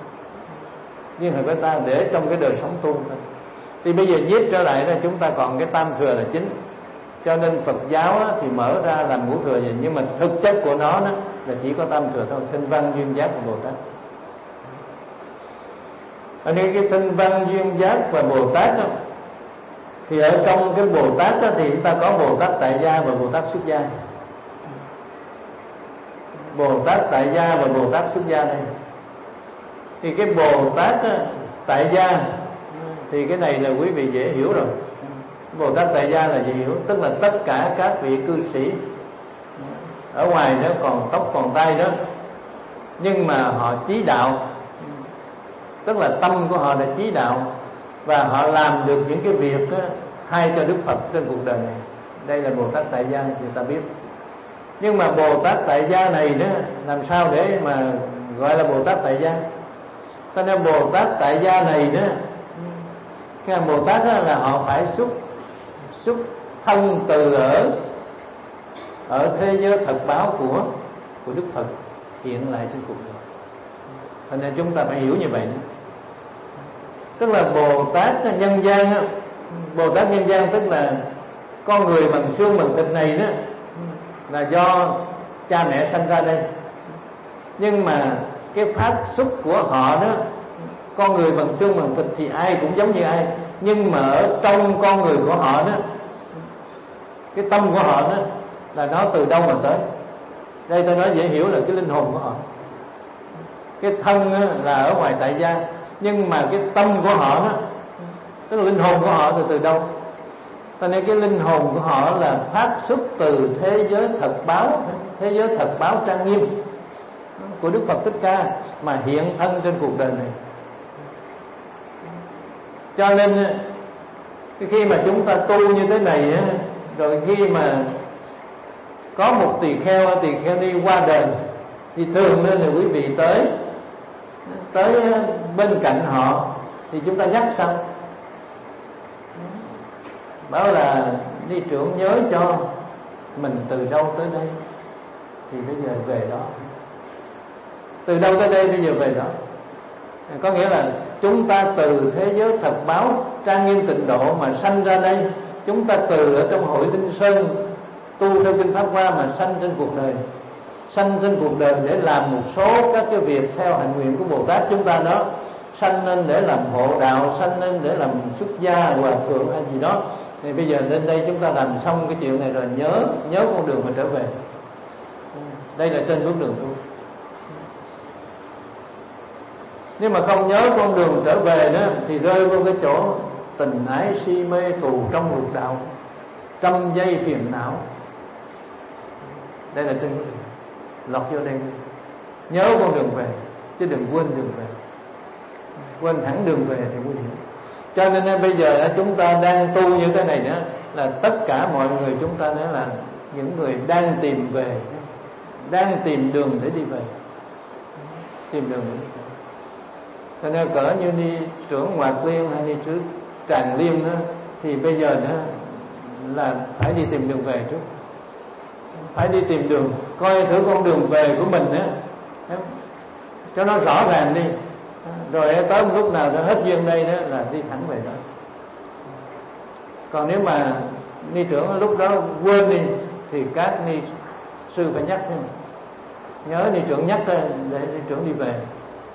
ta để trong cái đời sống tu. Thì bây giờ viết trở lại là chúng ta còn cái tam thừa là chính. Cho nên Phật giáo thì mở ra làm ngũ thừa gì, nhưng mà thực chất của nó là chỉ có tam thừa thôi, Thanh Văn Duyên Giác và Bồ Tát. Ở đây cái Thanh Văn Duyên Giác và Bồ Tát đó, thì ở trong cái Bồ Tát đó, thì chúng ta có Bồ Tát tại gia và Bồ Tát xuất gia. Bồ Tát tại gia và Bồ Tát xuất gia đây. Thì cái Bồ Tát tại gia thì cái này là quý vị dễ hiểu rồi. Bồ Tát tại gia là gì hiểu? Tức là tất cả các vị cư sĩ ở ngoài đó còn tóc còn tai đó, nhưng mà họ chí đạo, tức là tâm của họ là chí đạo, và họ làm được những cái việc thay cho Đức Phật trên cuộc đời này. Đây là Bồ Tát tại gia, người ta biết. Nhưng mà Bồ Tát tại gia này đó, làm sao để mà gọi là Bồ Tát tại gia? Cho nên Bồ Tát tại gia này đó, cái Bồ Tát đó là họ phải xuất thân từ ở thế giới thật báo của Đức Phật hiện lại trên cuộc đời. Cho nên chúng ta phải hiểu như vậy đó. Tức là Bồ Tát nhân gian, Bồ Tát nhân gian tức là con người bằng xương bằng thịt này đó, là do cha mẹ sanh ra đây. Nhưng mà cái phát xuất của họ đó, con người bằng xương bằng thịt thì ai cũng giống như ai. Nhưng mà ở trong con người của họ đó, cái tâm của họ đó là nó từ đâu mà tới. Đây tôi nói dễ hiểu là cái linh hồn của họ. Cái thân là ở ngoài tại gia, nhưng mà cái tâm của họ đó, tức là linh hồn của họ từ đâu. Cho nên cái linh hồn của họ là phát xuất từ thế giới thật báo, thế giới thật báo trang nghiêm của Đức Phật Thích Ca mà hiện thân trên cuộc đời này. Cho nên khi mà chúng ta tu như thế này, rồi khi mà có một tỳ kheo đi qua đời, thì thường nên là quý vị tới bên cạnh họ thì chúng ta nhắc xong, bảo là đi trưởng nhớ cho mình từ đâu tới đây thì bây giờ về đó, từ đâu tới đây bây giờ về đó. Có nghĩa là chúng ta từ thế giới thật báo trang nghiêm tịnh độ mà sanh ra đây. Chúng ta từ ở trong hội Tinh Sơn tu theo kinh Pháp Hoa mà sanh trên cuộc đời, sanh trên cuộc đời để làm một số các cái việc theo hạnh nguyện của Bồ Tát chúng ta đó. Sanh lên để làm hộ đạo, sanh lên để làm xuất gia, hòa thượng hay gì đó. Thì bây giờ lên đây chúng ta làm xong cái chuyện này rồi, nhớ con đường mà trở về. Đây là trên bước đường tu. Nhưng mà không nhớ con đường trở về nữa thì rơi vô cái chỗ tình ái si mê tù trong lục đạo, trăm dây phiền não. Đây là trên bước đường lọt vô đây, nhớ con đường về chứ đừng quên đường về. Quên hẳn đường về thì nguy hiểm. Cho nên bây giờ chúng ta đang tu như thế này nữa, là tất cả mọi người chúng ta nữa là những người đang tìm về, đang tìm đường để đi về, tìm đường để đi về. Cho nên cỡ như đi trưởng Ngoạc Liên hay đi trước Tràng Liêm đó, thì bây giờ nữa là phải đi tìm đường về trước, phải đi tìm đường, coi thử con đường về của mình nữa cho nó rõ ràng đi. Rồi tới một lúc nào nó hết duyên đây đó là đi thẳng về đó. Còn nếu mà ni trưởng lúc đó quên đi thì các ni sư phải nhắc, nhớ ni trưởng nhắc để ni trưởng đi về.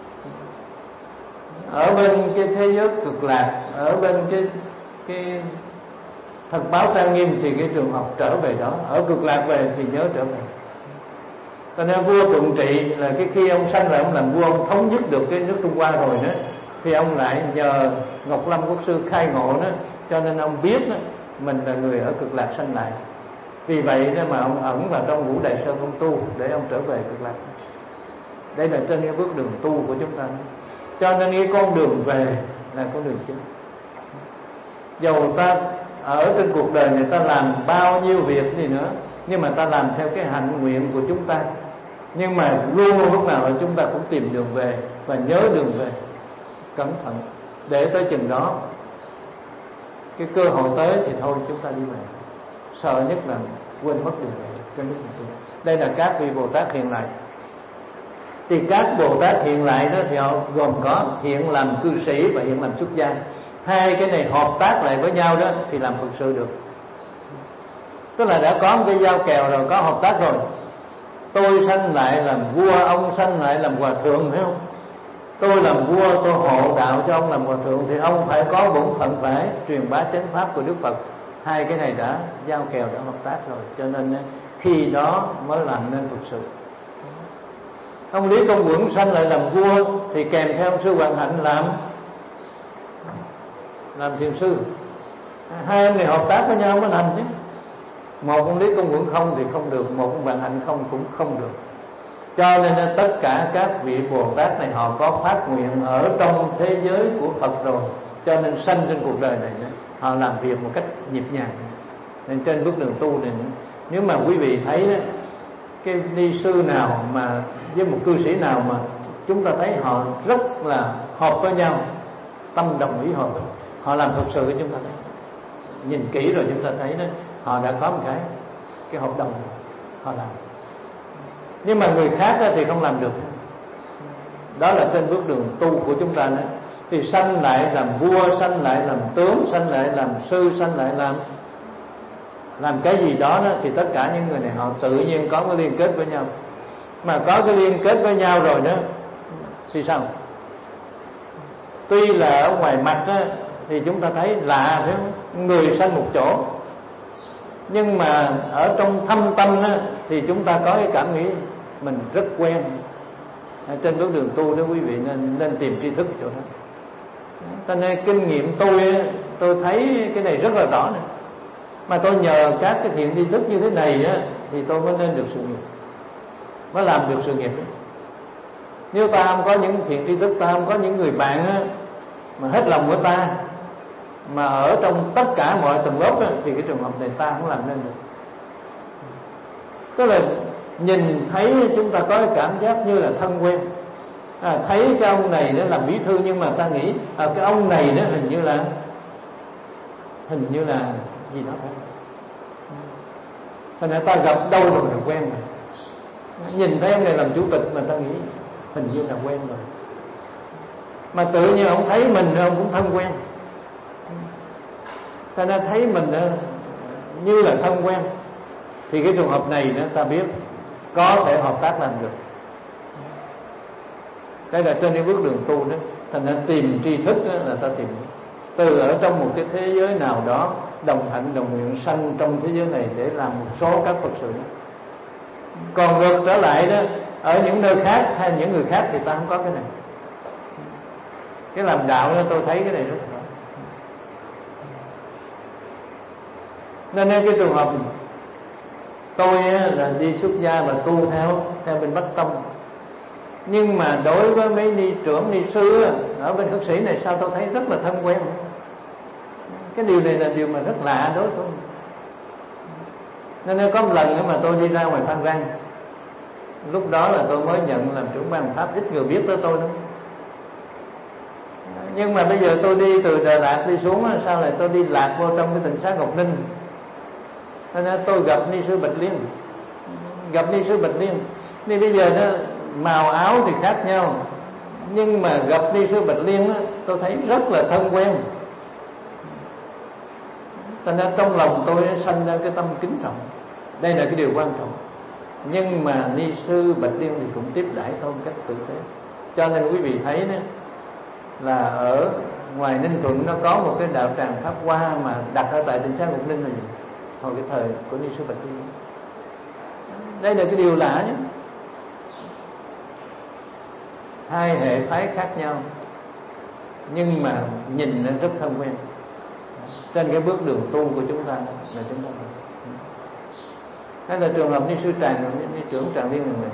Ở bên cái thế giới cực lạc, ở bên cái thật báo trang nghiêm thì cái trường học trở về đó. Ở cực lạc về thì nhớ trở về. Cho nên vua Tuận Trị là cái khi ông sanh lại ông làm vua, ông thống nhất được cái nước Trung Hoa rồi đó, thì ông lại nhờ Ngọc Lâm Quốc sư khai ngộ đó, cho nên ông biết đó, mình là người ở cực lạc sanh lại. Vì vậy đó mà ông ẩn vào trong Ngũ Đại Sơn ông tu để ông trở về cực lạc. Đây là trên cái bước đường tu của chúng ta. Cho nên cái con đường về là con đường chính. Dầu ta ở trên cuộc đời này ta làm bao nhiêu việc gì nữa, nhưng mà ta làm theo cái hạnh nguyện của chúng ta. Nhưng mà luôn lúc nào chúng ta cũng tìm đường về và nhớ đường về, cẩn thận, để tới chừng đó cái cơ hội tới thì thôi chúng ta đi về. Sợ nhất là quên mất đường về trên lúc mình tu. Đây là các vị Bồ Tát hiện lại. Thì các Bồ Tát hiện lại đó thì họ gồm có hiện làm cư sĩ và hiện làm xuất gia. Hai cái này hợp tác lại với nhau đó thì làm Phật sự được. Tức là đã có một cái giao kèo rồi, có hợp tác rồi. Tôi sanh lại làm vua, ông sanh lại làm hòa thượng, phải không? Tôi làm vua, tôi hộ đạo cho ông làm hòa thượng, thì ông phải có bổn phận phải truyền bá chánh pháp của Đức Phật. Hai cái này đã giao kèo, đã hợp tác rồi, cho nên khi đó mới làm nên Phật sự. Ông Lý Công Uẩn sanh lại làm vua thì kèm theo ông sư Hoàng Hạnh làm thiền sư. Hai ông này hợp tác với nhau mới thành chứ. Một ông Lý Công Uẩn không thì không được, một ông Hoàng Hạnh không cũng không được. Cho nên tất cả các vị Bồ Tát này họ có phát nguyện ở trong thế giới của Phật rồi, cho nên sanh trên cuộc đời này họ làm việc một cách nhịp nhàng. Nên trên bước đường tu này, nếu mà quý vị thấy đó, cái ni sư nào mà với một cư sĩ nào mà chúng ta thấy họ rất là hợp với nhau, tâm đồng ý hợp, họ làm thực sự chúng ta thấy, nhìn kỹ rồi chúng ta thấy đó, họ đã có một cái hợp đồng họ làm. Nhưng mà người khác thì không làm được. Đó là trên bước đường tu của chúng ta nữa. Thì sanh lại làm vua, sanh lại làm tướng, sanh lại làm sư, sanh lại làm cái gì đó, thì tất cả những người này họ tự nhiên có cái liên kết với nhau. Mà có cái liên kết với nhau rồi đó thì sao? Tuy là ở ngoài mặt đó, thì chúng ta thấy lạ, phải không? Người sanh một chỗ, nhưng mà ở trong thâm tâm đó, thì chúng ta có cái cảm nghĩ mình rất quen. Trên bước đường tu đó quý vị nên tìm tri thức chỗ đó. Cho nên kinh nghiệm tôi thấy cái này rất là rõ này. Mà tôi nhờ các cái thiện tri thức như thế này á, thì tôi mới nên được sự nghiệp, mới làm được sự nghiệp. Nếu ta không có những thiện tri thức, ta không có những người bạn á, mà hết lòng của ta, mà ở trong tất cả mọi tầng lớp á, thì cái trường hợp này ta không làm nên được. Tức là nhìn thấy chúng ta có cái cảm giác như là thân quen. Thấy cái ông này nó làm bí thư, nhưng mà ta nghĩ cái ông này nó hình như là gì đó phải. Thành ra ta gặp đâu rồi là quen rồi. Nhìn thấy ông này làm chủ tịch mà ta nghĩ hình như là quen rồi. Mà tự nhiên ông thấy mình ông cũng thân quen. Thành ra thấy mình như là thân quen, thì cái trường hợp này ta biết có thể hợp tác làm được. Đây là trên cái bước đường tu đó. Thành ra tìm tri thức là ta tìm từ ở trong một cái thế giới nào đó, đồng hạnh đồng nguyện sanh trong thế giới này để làm một số các Phật sự. Còn ngược trở lại đó, ở những nơi khác hay những người khác thì ta không có cái này. Cái làm đạo đó tôi thấy cái này rất rõ. Nên cái trường hợp tôi là đi xuất gia và tu theo bên Bắc Tông, nhưng mà đối với mấy ni trưởng ni sư ở bên Khất Sĩ này, sao tôi thấy rất là thân quen. Cái điều này là điều mà rất lạ đối với tôi. Nên có một lần mà tôi đi ra ngoài Phan Rang, lúc đó là tôi mới nhận làm trưởng ban pháp, ít người biết tới tôi đâu. Nhưng mà bây giờ tôi đi từ Đà Lạt đi xuống, sao lại tôi đi lạc vô trong cái tỉnh xá Ngọc Ninh. Nên tôi gặp ni sư Bạch Liên, nên bây giờ nó màu áo thì khác nhau, nhưng mà gặp ni sư Bạch Liên tôi thấy rất là thân quen. Thành ra trong lòng tôi sanh ra cái tâm kính trọng. Đây là cái điều quan trọng. Nhưng mà ni sư Bạch Liên thì cũng tiếp đãi tôi một cách tử tế. Cho nên quý vị thấy đó, là ở ngoài Ninh Thuận nó có một cái đạo tràng Pháp Hoa mà đặt ở tại tỉnh xá Ngọc Ninh là gì? Hồi cái thời của ni sư Bạch Liên. Đây là cái điều lạ nhé. Hai hệ phái khác nhau, nhưng mà nhìn nó rất thân quen. Trên cái bước đường tu của chúng ta là chúng ta hay là trường hợp ni sư Tràng, ni trưởng Tràng Liên này,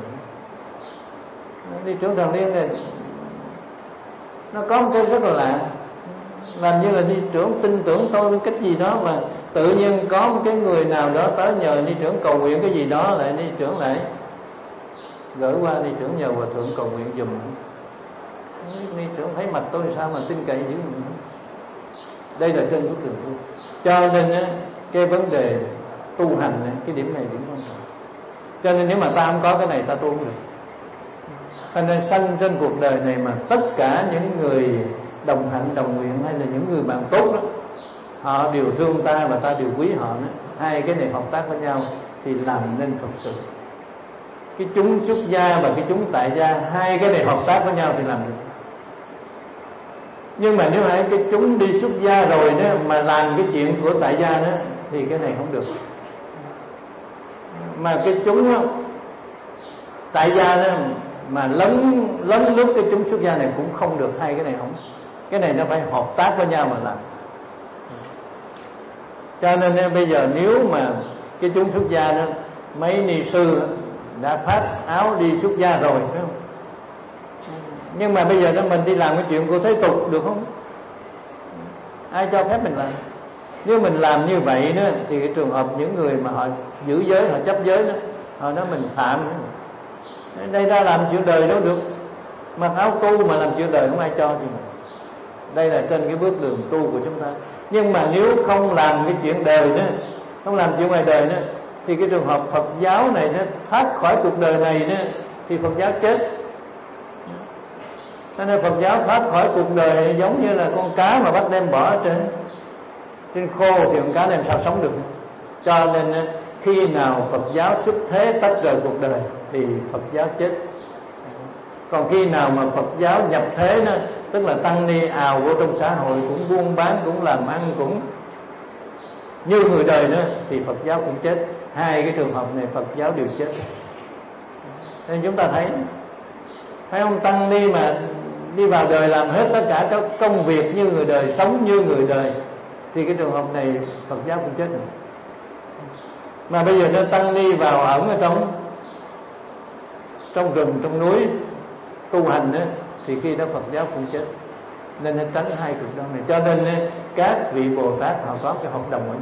ni trưởng Tràng Liên này nó có một cái rất là lạ, làm như là ni trưởng tin tưởng tôi với cách gì đó, mà tự nhiên có một cái người nào đó tới nhờ ni trưởng cầu nguyện cái gì đó, lại ni trưởng lại gửi qua ni trưởng nhờ hòa thượng cầu nguyện giùm. Ni trưởng thấy mặt tôi sao mà tin cậy dữ vậy? Đây là trên bước đường tu. Cho nên cái vấn đề tu hành này, cái điểm này điểm quan trọng. Cho nên nếu mà ta không có cái này ta tu không được. Cho nên sanh trên cuộc đời này mà tất cả những người đồng hạnh đồng nguyện hay là những người bạn tốt đó, họ đều thương ta và ta đều quý họ đó. Hai cái này hợp tác với nhau thì làm nên Phật sự. Cái chúng xuất gia và cái chúng tại gia, hai cái này hợp tác với nhau thì làm được. Nhưng mà nếu hai cái chúng đi xuất gia rồi đó mà làm cái chuyện của tại gia đó thì cái này không được. Mà cái chúng đó, tại gia đó mà lấn lướt cái chúng xuất gia này cũng không được. Hai cái này không. Cái này nó phải hợp tác với nhau mà làm. Cho nên bây giờ nếu mà cái chúng xuất gia đó, mấy ni sư đã phát áo đi xuất gia rồi, phải không? Nhưng mà bây giờ đó mình đi làm cái chuyện của thế tục được không? Ai cho phép mình làm? Nếu mình làm như vậy đó thì cái trường hợp những người mà họ giữ giới, họ chấp giới đó, họ nói mình phạm. Đây ra làm chuyện đời đâu được. Mặc áo tu mà làm chuyện đời không ai cho thì đây là trên cái bước đường tu của chúng ta. Nhưng mà nếu không làm cái chuyện đời đó, không làm chuyện ngoài đời đó, thì cái trường hợp Phật giáo này nó thoát khỏi cuộc đời này đó, thì Phật giáo chết. Cho nên Phật giáo thoát khỏi cuộc đời giống như là con cá mà bắt đem bỏ trên khô thì con cá làm sao sống được. Cho nên khi nào Phật giáo xuất thế tách rời cuộc đời thì Phật giáo chết. Còn khi nào mà Phật giáo nhập thế đó, tức là tăng ni ào vô trong xã hội, cũng buôn bán, cũng làm ăn, cũng như người đời nữa, thì Phật giáo cũng chết. Hai cái trường hợp này Phật giáo đều chết. Nên chúng ta thấy, phải không? Tăng ni mà đi vào đời làm hết tất cả các công việc như người đời, sống như người đời, thì cái trường hợp này Phật giáo cũng chết rồi. Mà bây giờ nó tăng ni vào ẩn ở trong rừng, trong núi tu hành á, thì khi đó Phật giáo cũng chết. Nên nó tránh hai cực đoan này. Cho nên các vị Bồ Tát họ có cái hợp đồng với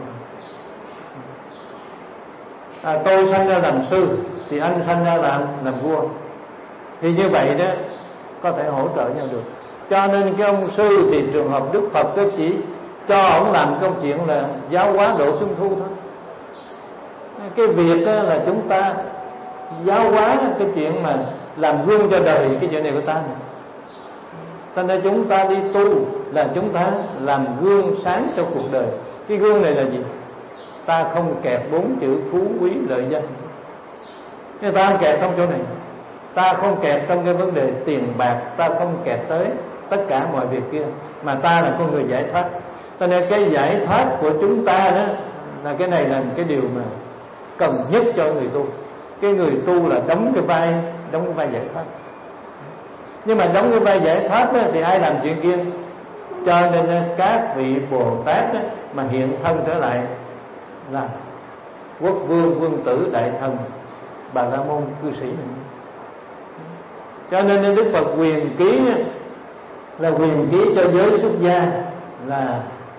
nhau. Tôi sanh ra làm sư thì anh sanh ra làm vua, thì như vậy đó có thể hỗ trợ nhau được. Cho nên cái ông sư thì trường hợp Đức Phật có chỉ cho ông làm công chuyện là giáo hóa độ xuân thu thôi. Cái việc đó là chúng ta giáo hóa cái chuyện mà làm gương cho đời, cái chuyện này của ta này. Cho nên chúng ta đi tu là chúng ta làm gương sáng cho cuộc đời. Cái gương này là gì? Ta không kẹt 4 chữ phú quý lợi danh. Nhưng ta không kẹt trong chỗ này. Ta không kẹt trong cái vấn đề tiền bạc, ta không kẹt tới tất cả mọi việc kia, mà ta là con người giải thoát. Cho nên cái giải thoát của chúng ta đó là cái này là cái điều mà cần nhất cho người tu. Cái người tu là đóng cái vai giải thoát. Nhưng mà đóng cái vai giải thoát đó, thì ai làm chuyện kia? Cho nên các vị Bồ Tát đó, mà hiện thân trở lại là quốc vương, vương tử, đại thần, Bà La Môn, cư sĩ này. Cho nên Đức Phật quyền ký là quyền ký cho giới xuất gia là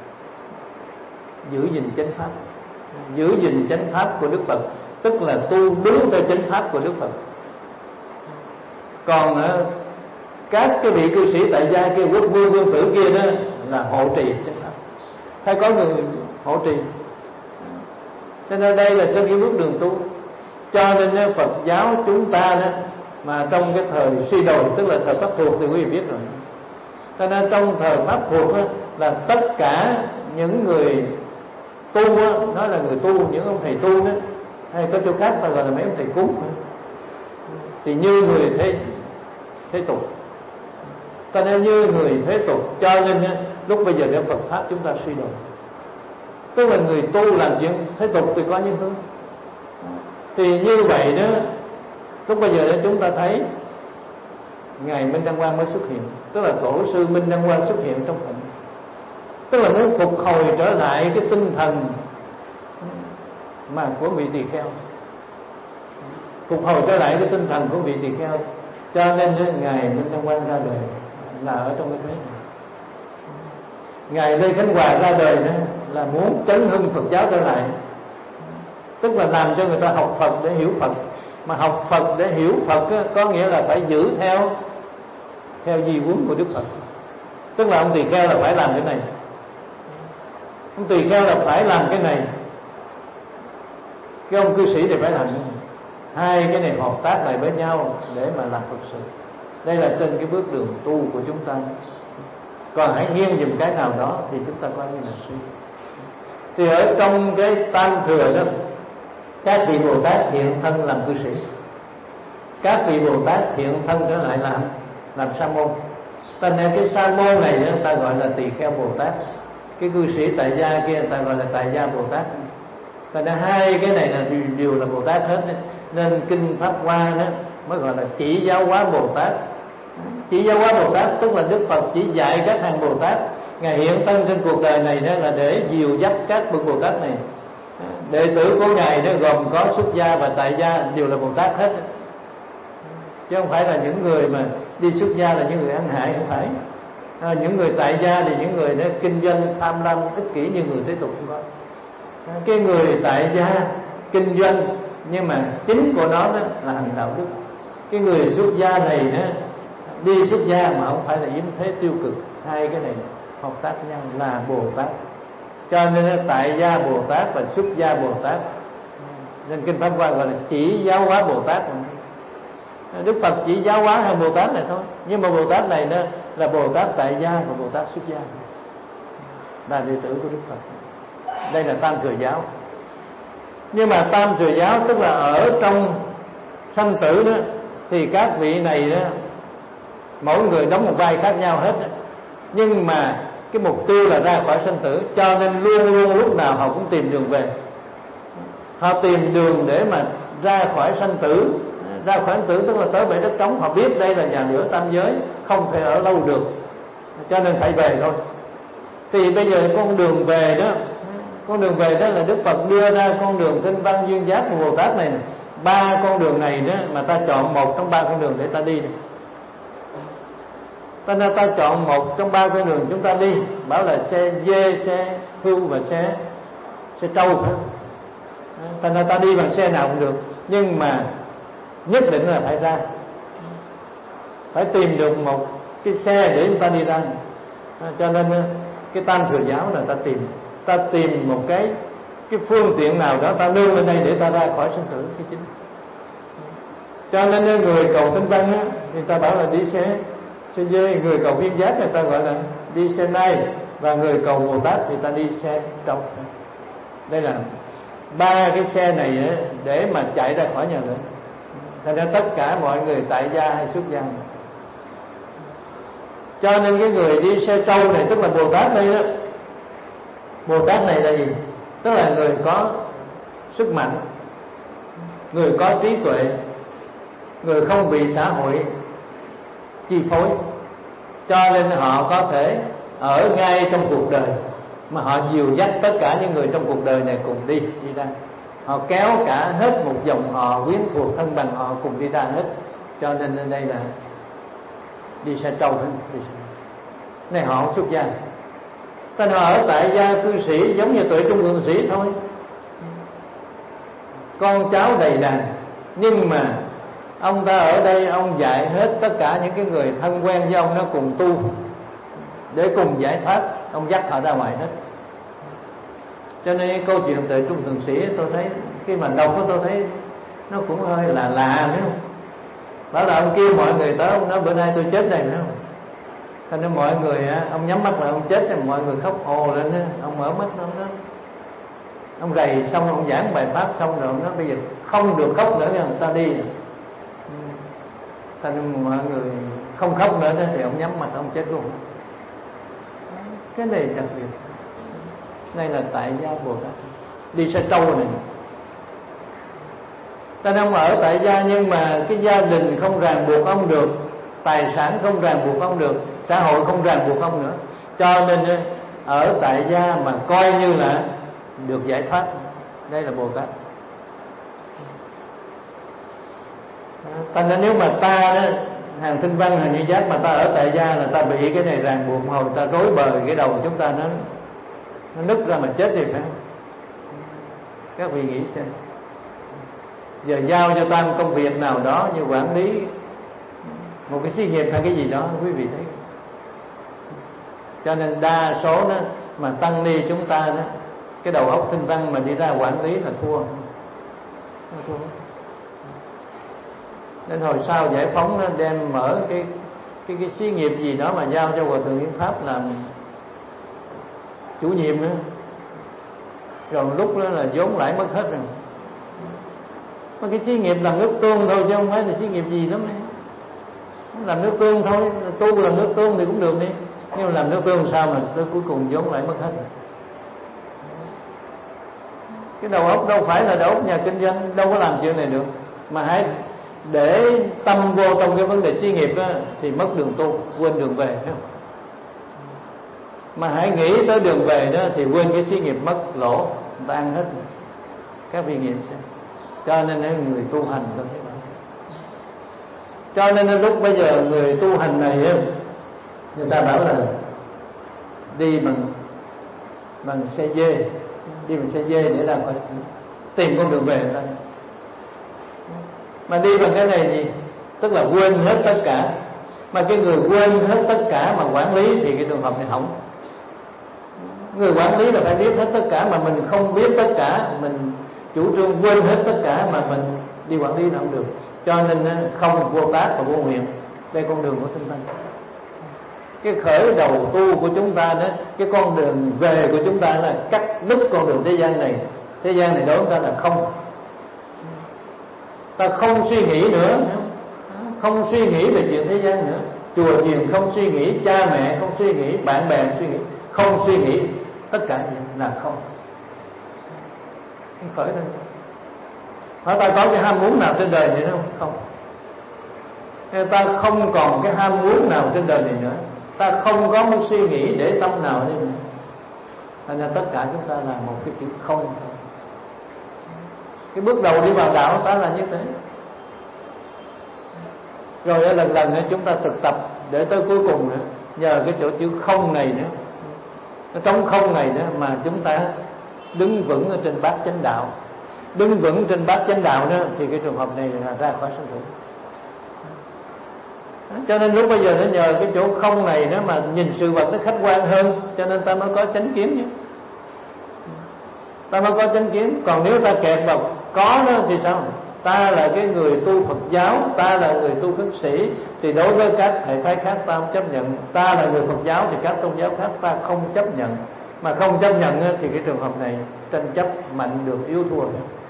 giữ gìn chánh pháp. Giữ gìn chánh pháp của Đức Phật, tức là tu đúng theo chánh pháp của Đức Phật. Còn các cái vị cư sĩ tại gia kia, quốc vương, vương tử kia đó là hộ trì chánh pháp, phải có người hộ trì. Cho nên đây là trên cái bước đường tu. Cho nên Phật giáo chúng ta đó, mà trong cái thời suy đồi, tức là thời Pháp thuộc thì quý vị biết rồi. Cho nên trong thời Pháp thuộc đó, là tất cả những người tu đó, nói là người tu, những ông thầy tu đó, hay có chỗ khác ta gọi là mấy ông thầy cúng, thì như người thế tục. Cho nên như người thế tục, cho nên lúc bây giờ cái Phật pháp chúng ta suy đồi. Tức là người tu làm chuyện thế tục thì có những hướng. Thì như vậy đó, lúc bây giờ đó chúng ta thấy Ngài Minh Đăng Quang mới xuất hiện, tức là Tổ sư Minh Đăng Quang xuất hiện trong thịnh, tức là muốn phục hồi trở lại cái tinh thần mà của vị tỳ kheo, phục hồi trở lại cái tinh thần của vị tỳ kheo. Cho nên Ngài Minh Đăng Quang ra đời là ở trong cái thế này. Ngài Lê Khánh Hòa ra đời đó là muốn chấn hưng Phật giáo trở lại, tức là làm cho người ta học Phật để hiểu Phật. Mà học Phật để hiểu Phật á, có nghĩa là phải giữ theo di huấn của Đức Phật. Tức là ông tỳ kheo là phải làm cái này, ông tỳ kheo là phải làm cái này, cái ông cư sĩ thì phải làm cái này. Hai cái này hợp tác lại với nhau để mà làm Phật sự. Đây là trên cái bước đường tu của chúng ta. Còn hãy nghiêng dùm cái nào đó thì chúng ta coi như là suy. Thì ở trong cái tam thừa đó, các vị Bồ Tát hiện thân làm cư sĩ, các vị Bồ Tát hiện thân trở lại làm sa môn. Cho nên cái sa môn này người ta gọi là tỳ kheo Bồ Tát, cái cư sĩ tại gia kia người ta gọi là tại gia Bồ Tát. Cho nên hai cái này là đều là Bồ Tát hết. Nên kinh Pháp Hoa đó mới gọi là chỉ giáo hóa Bồ Tát. Chỉ giáo hóa Bồ Tát tức là Đức Phật chỉ dạy các hàng Bồ Tát. Ngài hiện thân trên cuộc đời này đó là để dìu dắt các bậc Bồ Tát này. Đệ tử của Ngài nó gồm có xuất gia và tại gia đều là Bồ Tát hết, chứ không phải là những người mà đi xuất gia là những người ăn hại, không phải. Những người tại gia thì những người đó kinh doanh tham lam ích kỷ như người thế tục không có. Cái người tại gia kinh doanh nhưng mà chính của nó đó là hành đạo đức. Cái người xuất gia này đó đi xuất gia mà không phải là yếm thế tiêu cực. Hai cái này hợp tác nhau là Bồ Tát. Cho nên tại gia Bồ Tát và xuất gia Bồ Tát, nên kinh Pháp Hoa gọi là chỉ giáo hóa Bồ Tát. Đức Phật chỉ giáo hóa hai Bồ Tát này thôi, nhưng mà Bồ Tát này đó là Bồ Tát tại gia và Bồ Tát xuất gia, là đệ tử của Đức Phật. Đây là tam thừa giáo. Nhưng mà tam thừa giáo tức là ở trong sanh tử đó, thì các vị này đó mỗi người đóng một vai khác nhau hết. Nhưng mà cái mục tiêu là ra khỏi sanh tử, cho nên luôn luôn lúc nào họ cũng tìm đường về. Họ tìm đường để mà ra khỏi sanh tử. Ra khỏi sanh tử tức là tới bể đất trống. Họ biết đây là nhà lửa tam giới, không thể ở lâu được, cho nên phải về thôi. Thì bây giờ con đường về đó Con đường về đó là Đức Phật đưa ra con đường Tinh Văn Duyên Giác của Bồ Tát này. 3 con đường này đó mà ta chọn một trong 3 con đường để ta đi. Ta chọn một trong 3 con đường chúng ta đi, bảo là xe dê, xe hưu và xe trâu. Thành ra ta đi bằng xe nào cũng được, nhưng mà nhất định là phải tìm được một cái xe để chúng ta đi ra. Cho nên cái Tam Thừa Giáo là ta tìm một cái phương tiện nào đó ta nương lên đây để ta ra khỏi sinh tử cái chính. Cho nên người cầu Tinh Văn á, thì ta bảo là đi xe dê, người cầu Viên Giác người ta gọi là đi xe nai, và người cầu Bồ Tát thì ta đi xe trâu. Đây là 3 cái xe này á, để mà chạy ra khỏi nhà nữa. Thành ra tất cả mọi người tại gia hay xuất gia. Cho nên cái người đi xe trâu này tức là Bồ Tát đây đó. Bồ Tát này là gì? Tức là người có sức mạnh, người có trí tuệ, người không bị xã hội chi phối, cho nên họ có thể ở ngay trong cuộc đời mà họ dìu dắt tất cả những người trong cuộc đời này cùng đi ra. Họ kéo cả hết một dòng họ quyến thuộc thân bằng họ cùng đi ra hết. Cho nên đây là đi xe trâu hết. Này họ không xuất gia, tên họ ở tại gia cư sĩ giống như Tuệ Trung Thượng Sĩ thôi, con cháu đầy đàn, nhưng mà ông ta ở đây ông dạy hết tất cả những cái người thân quen với ông nó cùng tu để cùng giải thoát, ông dắt họ ra ngoài hết. Cho nên câu chuyện Tuệ Trung Thượng Sĩ tôi thấy khi mà đọc tôi thấy nó cũng hơi là lạ, phải không? Bảo là ông kêu mọi người tới, ông nói bữa nay tôi chết đây, phải không? Cho nên mọi người ông nhắm mắt là ông chết, thì mọi người khóc ồ lên, ông mở mắt ông nói, ông rầy xong ông giảng bài pháp xong rồi ông nói bây giờ không được khóc nữa, người ta đi. Cho nên mọi người không khóc nữa thì ông nhắm mặt ông chết luôn. Cái này đặc biệt. Đây là tại gia Bồ Tát đi xe trâu này. Ta ông ở tại gia nhưng mà cái gia đình không ràng buộc ông được, tài sản không ràng buộc ông được, xã hội không ràng buộc ông nữa. Cho nên ở tại gia mà coi như là được giải thoát. Đây là Bồ Tát. Thành ra nếu mà ta đó, hàng Tinh Văn, hàng Như Giác mà ta ở tại gia là ta bị cái này ràng buộc, hồi ta rối bời cái đầu chúng ta nó nứt ra mà chết thì phải không? Các vị nghĩ xem. Giờ giao cho ta một công việc nào đó như quản lý một cái xí nghiệp hay cái gì đó, quý vị thấy. Cho nên đa số đó mà tăng ni chúng ta đó, cái đầu óc Tinh Văn mà đi ra quản lý là thua. Nên hồi sau giải phóng nó đem mở cái xí nghiệp gì đó mà giao cho Hòa Thượng Hiến Pháp làm chủ nhiệm nữa, rồi lúc đó là vốn lãi mất hết rồi. Mà cái xí nghiệp làm nước tương thôi chứ không phải là xí nghiệp gì lắm ấy. Làm nước tương thôi, tu làm nước tương thì cũng được đi, nhưng mà làm nước tương sao mà tới cuối cùng vốn lại mất hết rồi. Cái đầu óc đâu phải là đầu óc nhà kinh doanh, đâu có làm chuyện này được. Mà hãy để tâm vô trong cái vấn đề xí nghiệp đó, thì mất đường tu, quên đường về, thấy không? Mà hãy nghĩ tới đường về đó thì quên cái xí nghiệp, mất lỗ, người ta ăn hết. Các vị nghiệm xem. Cho nên người tu hành tôi thấy vậy. Cho nên lúc bây giờ người tu hành này người ta bảo là đi bằng xe dê, đi bằng xe dê để làm tìm con đường về người ta. Mà đi bằng cái này gì? Tức là quên hết tất cả. Mà cái người quên hết tất cả mà quản lý thì cái trường hợp này hỏng. Người quản lý là phải biết hết tất cả, mà mình không biết tất cả, mình chủ trương quên hết tất cả mà mình đi quản lý là không được. Cho nên không vô tác và vô nguyện. Đây con đường của Tinh Văn. Cái khởi đầu tu của chúng ta đó, cái con đường về của chúng ta là cắt đứt con đường thế gian này. Thế gian này đối với ta là không. Ta không suy nghĩ nữa, không suy nghĩ về chuyện thế gian nữa. Chùa chiền không suy nghĩ, cha mẹ không suy nghĩ, bạn bè không suy nghĩ, không suy nghĩ, tất cả là không. Khởi lên. Hỏi ta có cái ham muốn nào trên đời này không? Không. Ta không còn cái ham muốn nào trên đời này nữa. Ta không có một suy nghĩ để tâm nào nữa. Thành ra tất cả chúng ta là một cái chữ không thôi. Cái bước đầu đi vào đạo ta là như thế. Rồi lần lần chúng ta thực tập để tới cuối cùng nữa, nhờ cái chỗ chữ không này nữa, cái trống không này nữa mà chúng ta đứng vững ở trên bát chánh đạo. Đứng vững trên bát chánh đạo đó thì cái trường hợp này là ra khỏi sanh tử. Cho nên lúc bây giờ nó nhờ cái chỗ không này đó mà nhìn sự vật nó khách quan hơn, cho nên ta mới có chánh kiến chứ. Ta mới có chánh kiến. Còn nếu ta kẹt vào có đó thì sao? Ta là cái người tu Phật giáo, ta là người tu khất sĩ, thì đối với các hệ phái khác ta không chấp nhận. Ta là người Phật giáo thì các tôn giáo khác ta không chấp nhận. Mà không chấp nhận thì cái trường hợp này tranh chấp mạnh được yếu thua.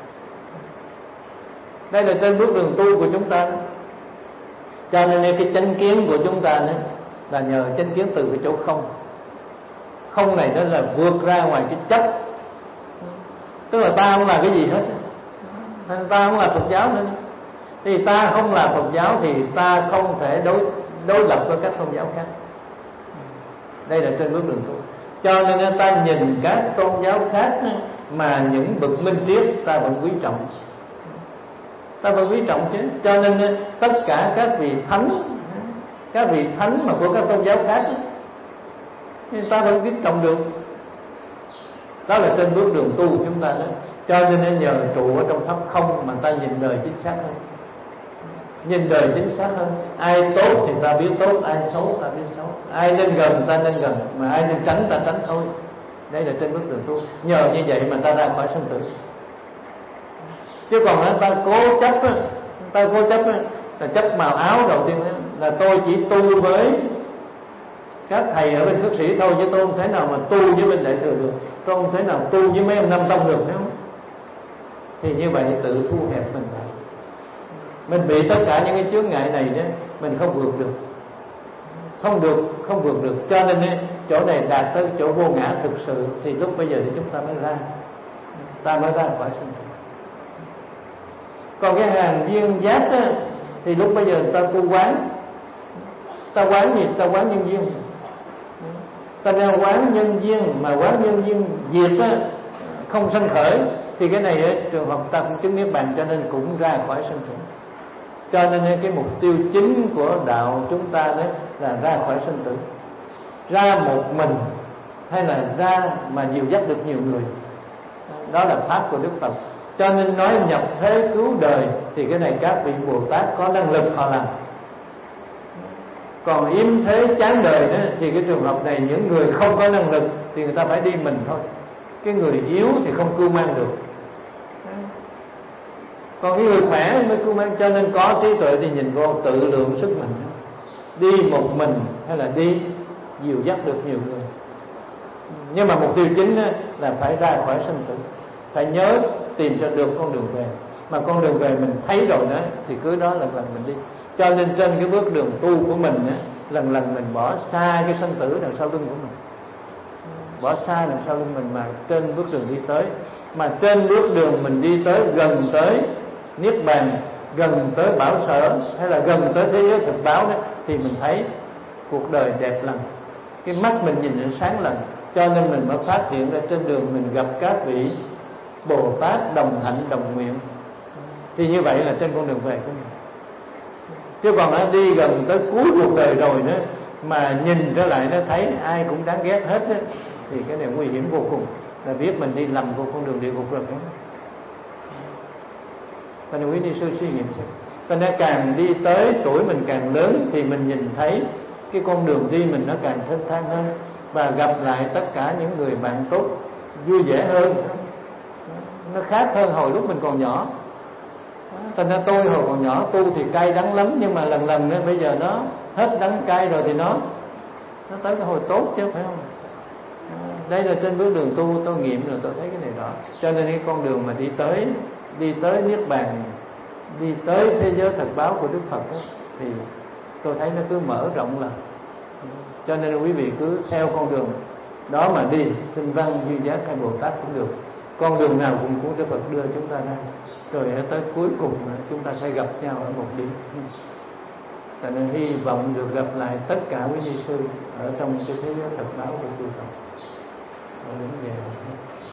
Đây là trên bước đường tu của chúng ta. Cho nên cái chánh kiến của chúng ta nữa là nhờ chánh kiến từ cái chỗ không. Không này đó là vượt ra ngoài cái chấp. Tức là ta không là cái gì hết, ta không là Phật giáo nữa. Thì ta không là Phật giáo thì ta không thể đối lập với các tôn giáo khác. Đây là trên bước đường tu. Cho nên ta nhìn các tôn giáo khác mà những bậc minh triết ta vẫn quý trọng. Ta vẫn quý trọng chứ. Cho nên tất cả các vị thánh mà của các tôn giáo khác thì ta vẫn quý trọng được. Đó là trên bước đường tu của chúng ta đó. Cho nên nhờ trụ ở trong pháp không mà ta nhìn đời chính xác hơn. Nhìn đời chính xác hơn. Ai tốt thì ta biết tốt, ai xấu ta biết xấu. Ai nên gần ta nên gần, mà ai nên tránh ta tránh thôi. Đây là trên bước đường tu. Nhờ như vậy mà ta ra khỏi sanh tử. Chứ còn ta cố chấp là chấp màu áo đầu tiên là tôi chỉ tu với các thầy ở bên khất sĩ thôi, chứ tôi không thể nào mà tu với bên đại thừa được. Tôi không thể nào tu với mấy ông Nam Tông được, phải không? Thì như vậy tự thu hẹp mình lại. Mình bị tất cả những cái chướng ngại này đó, mình không vượt được. Không vượt được. Cho nên chỗ này đạt tới chỗ vô ngã thực sự thì lúc bây giờ thì chúng ta mới ra. Ta mới ra khỏi sanh tử. Còn cái hàng duyên giác đó, thì lúc bây giờ ta tu quán. Ta quán gì? Ta quán nhân duyên. Ta đang quán nhân duyên, mà quán nhân duyên diệt á, không sanh khởi, thì cái này ấy, trường hợp ta cũng chứng niết bàn, cho nên cũng ra khỏi sanh tử. Cho nên cái mục tiêu chính của đạo chúng ta đấy là ra khỏi sanh tử. Ra một mình hay là ra mà dìu dắt được nhiều người. Đó là pháp của Đức Phật. Cho nên nói nhập thế cứu đời thì cái này các vị Bồ Tát có năng lực họ làm. Còn yếm thế chán đời đó, thì cái trường hợp này những người không có năng lực thì người ta phải đi mình thôi. Cái người yếu thì không cưu mang được. Còn cái người khỏe mới cưu mang. Cho nên có trí tuệ thì nhìn vô tự lượng sức mình, đi một mình hay là đi dìu dắt được nhiều người. Nhưng mà mục tiêu chính là phải ra khỏi sanh tử. Phải nhớ tìm cho được con đường về. Mà con đường về mình thấy rồi đó thì cứ đó lần lần mình đi. Cho nên trên cái bước đường tu của mình lần lần mình bỏ xa cái sanh tử đằng sau lưng của mình. Bỏ xa đằng sau lưng mình mà trên bước đường đi tới. Mà trên bước đường mình đi tới, gần tới niết bàn, gần tới bảo sở, hay là gần tới thế giới thực báo đó, thì mình thấy cuộc đời đẹp lắm. Cái mắt mình nhìn nó sáng lành. Cho nên mình mới phát hiện ra trên đường mình gặp các vị Bồ Tát đồng hạnh đồng nguyện. Thì như vậy là trên con đường về của mình. Chứ còn nó đi gần tới cuối cuộc đời rồi nữa mà nhìn trở lại nó thấy ai cũng đáng ghét hết đó, thì cái này nguy hiểm vô cùng. Là biết mình đi lầm vô con đường địa ngục rồi. Cho nên quý ni sư suy nghiệm xem. Cho nên càng đi tới tuổi mình càng lớn thì mình nhìn thấy cái con đường đi mình nó càng thênh thang hơn, và gặp lại tất cả những người bạn tốt vui vẻ hơn. Nó khác hơn hồi lúc mình còn nhỏ. Thành ra tôi hồi còn nhỏ tu thì cay đắng lắm, nhưng mà lần lần nữa bây giờ nó hết đắng cay rồi thì nó tới cái hồi tốt chứ, phải không? Đây là trên bước đường tu tôi nghiệm rồi, tôi thấy cái này rõ. Cho nên cái con đường mà đi tới niết bàn, đi tới thế giới thật báo của Đức Phật đó, thì tôi thấy nó cứ mở rộng là. Cho nên quý vị cứ theo con đường đó mà đi, Tinh Văn, Duy Giác hay Bồ Tát cũng được. Con đường nào cũng Đức Phật đưa chúng ta ra. Rồi tới cuối cùng chúng ta sẽ gặp nhau ở một điểm. Cho nên hy vọng được gặp lại tất cả quý ni sư ở trong cái thế giới thật báo của chư Phật. Đúng vậy.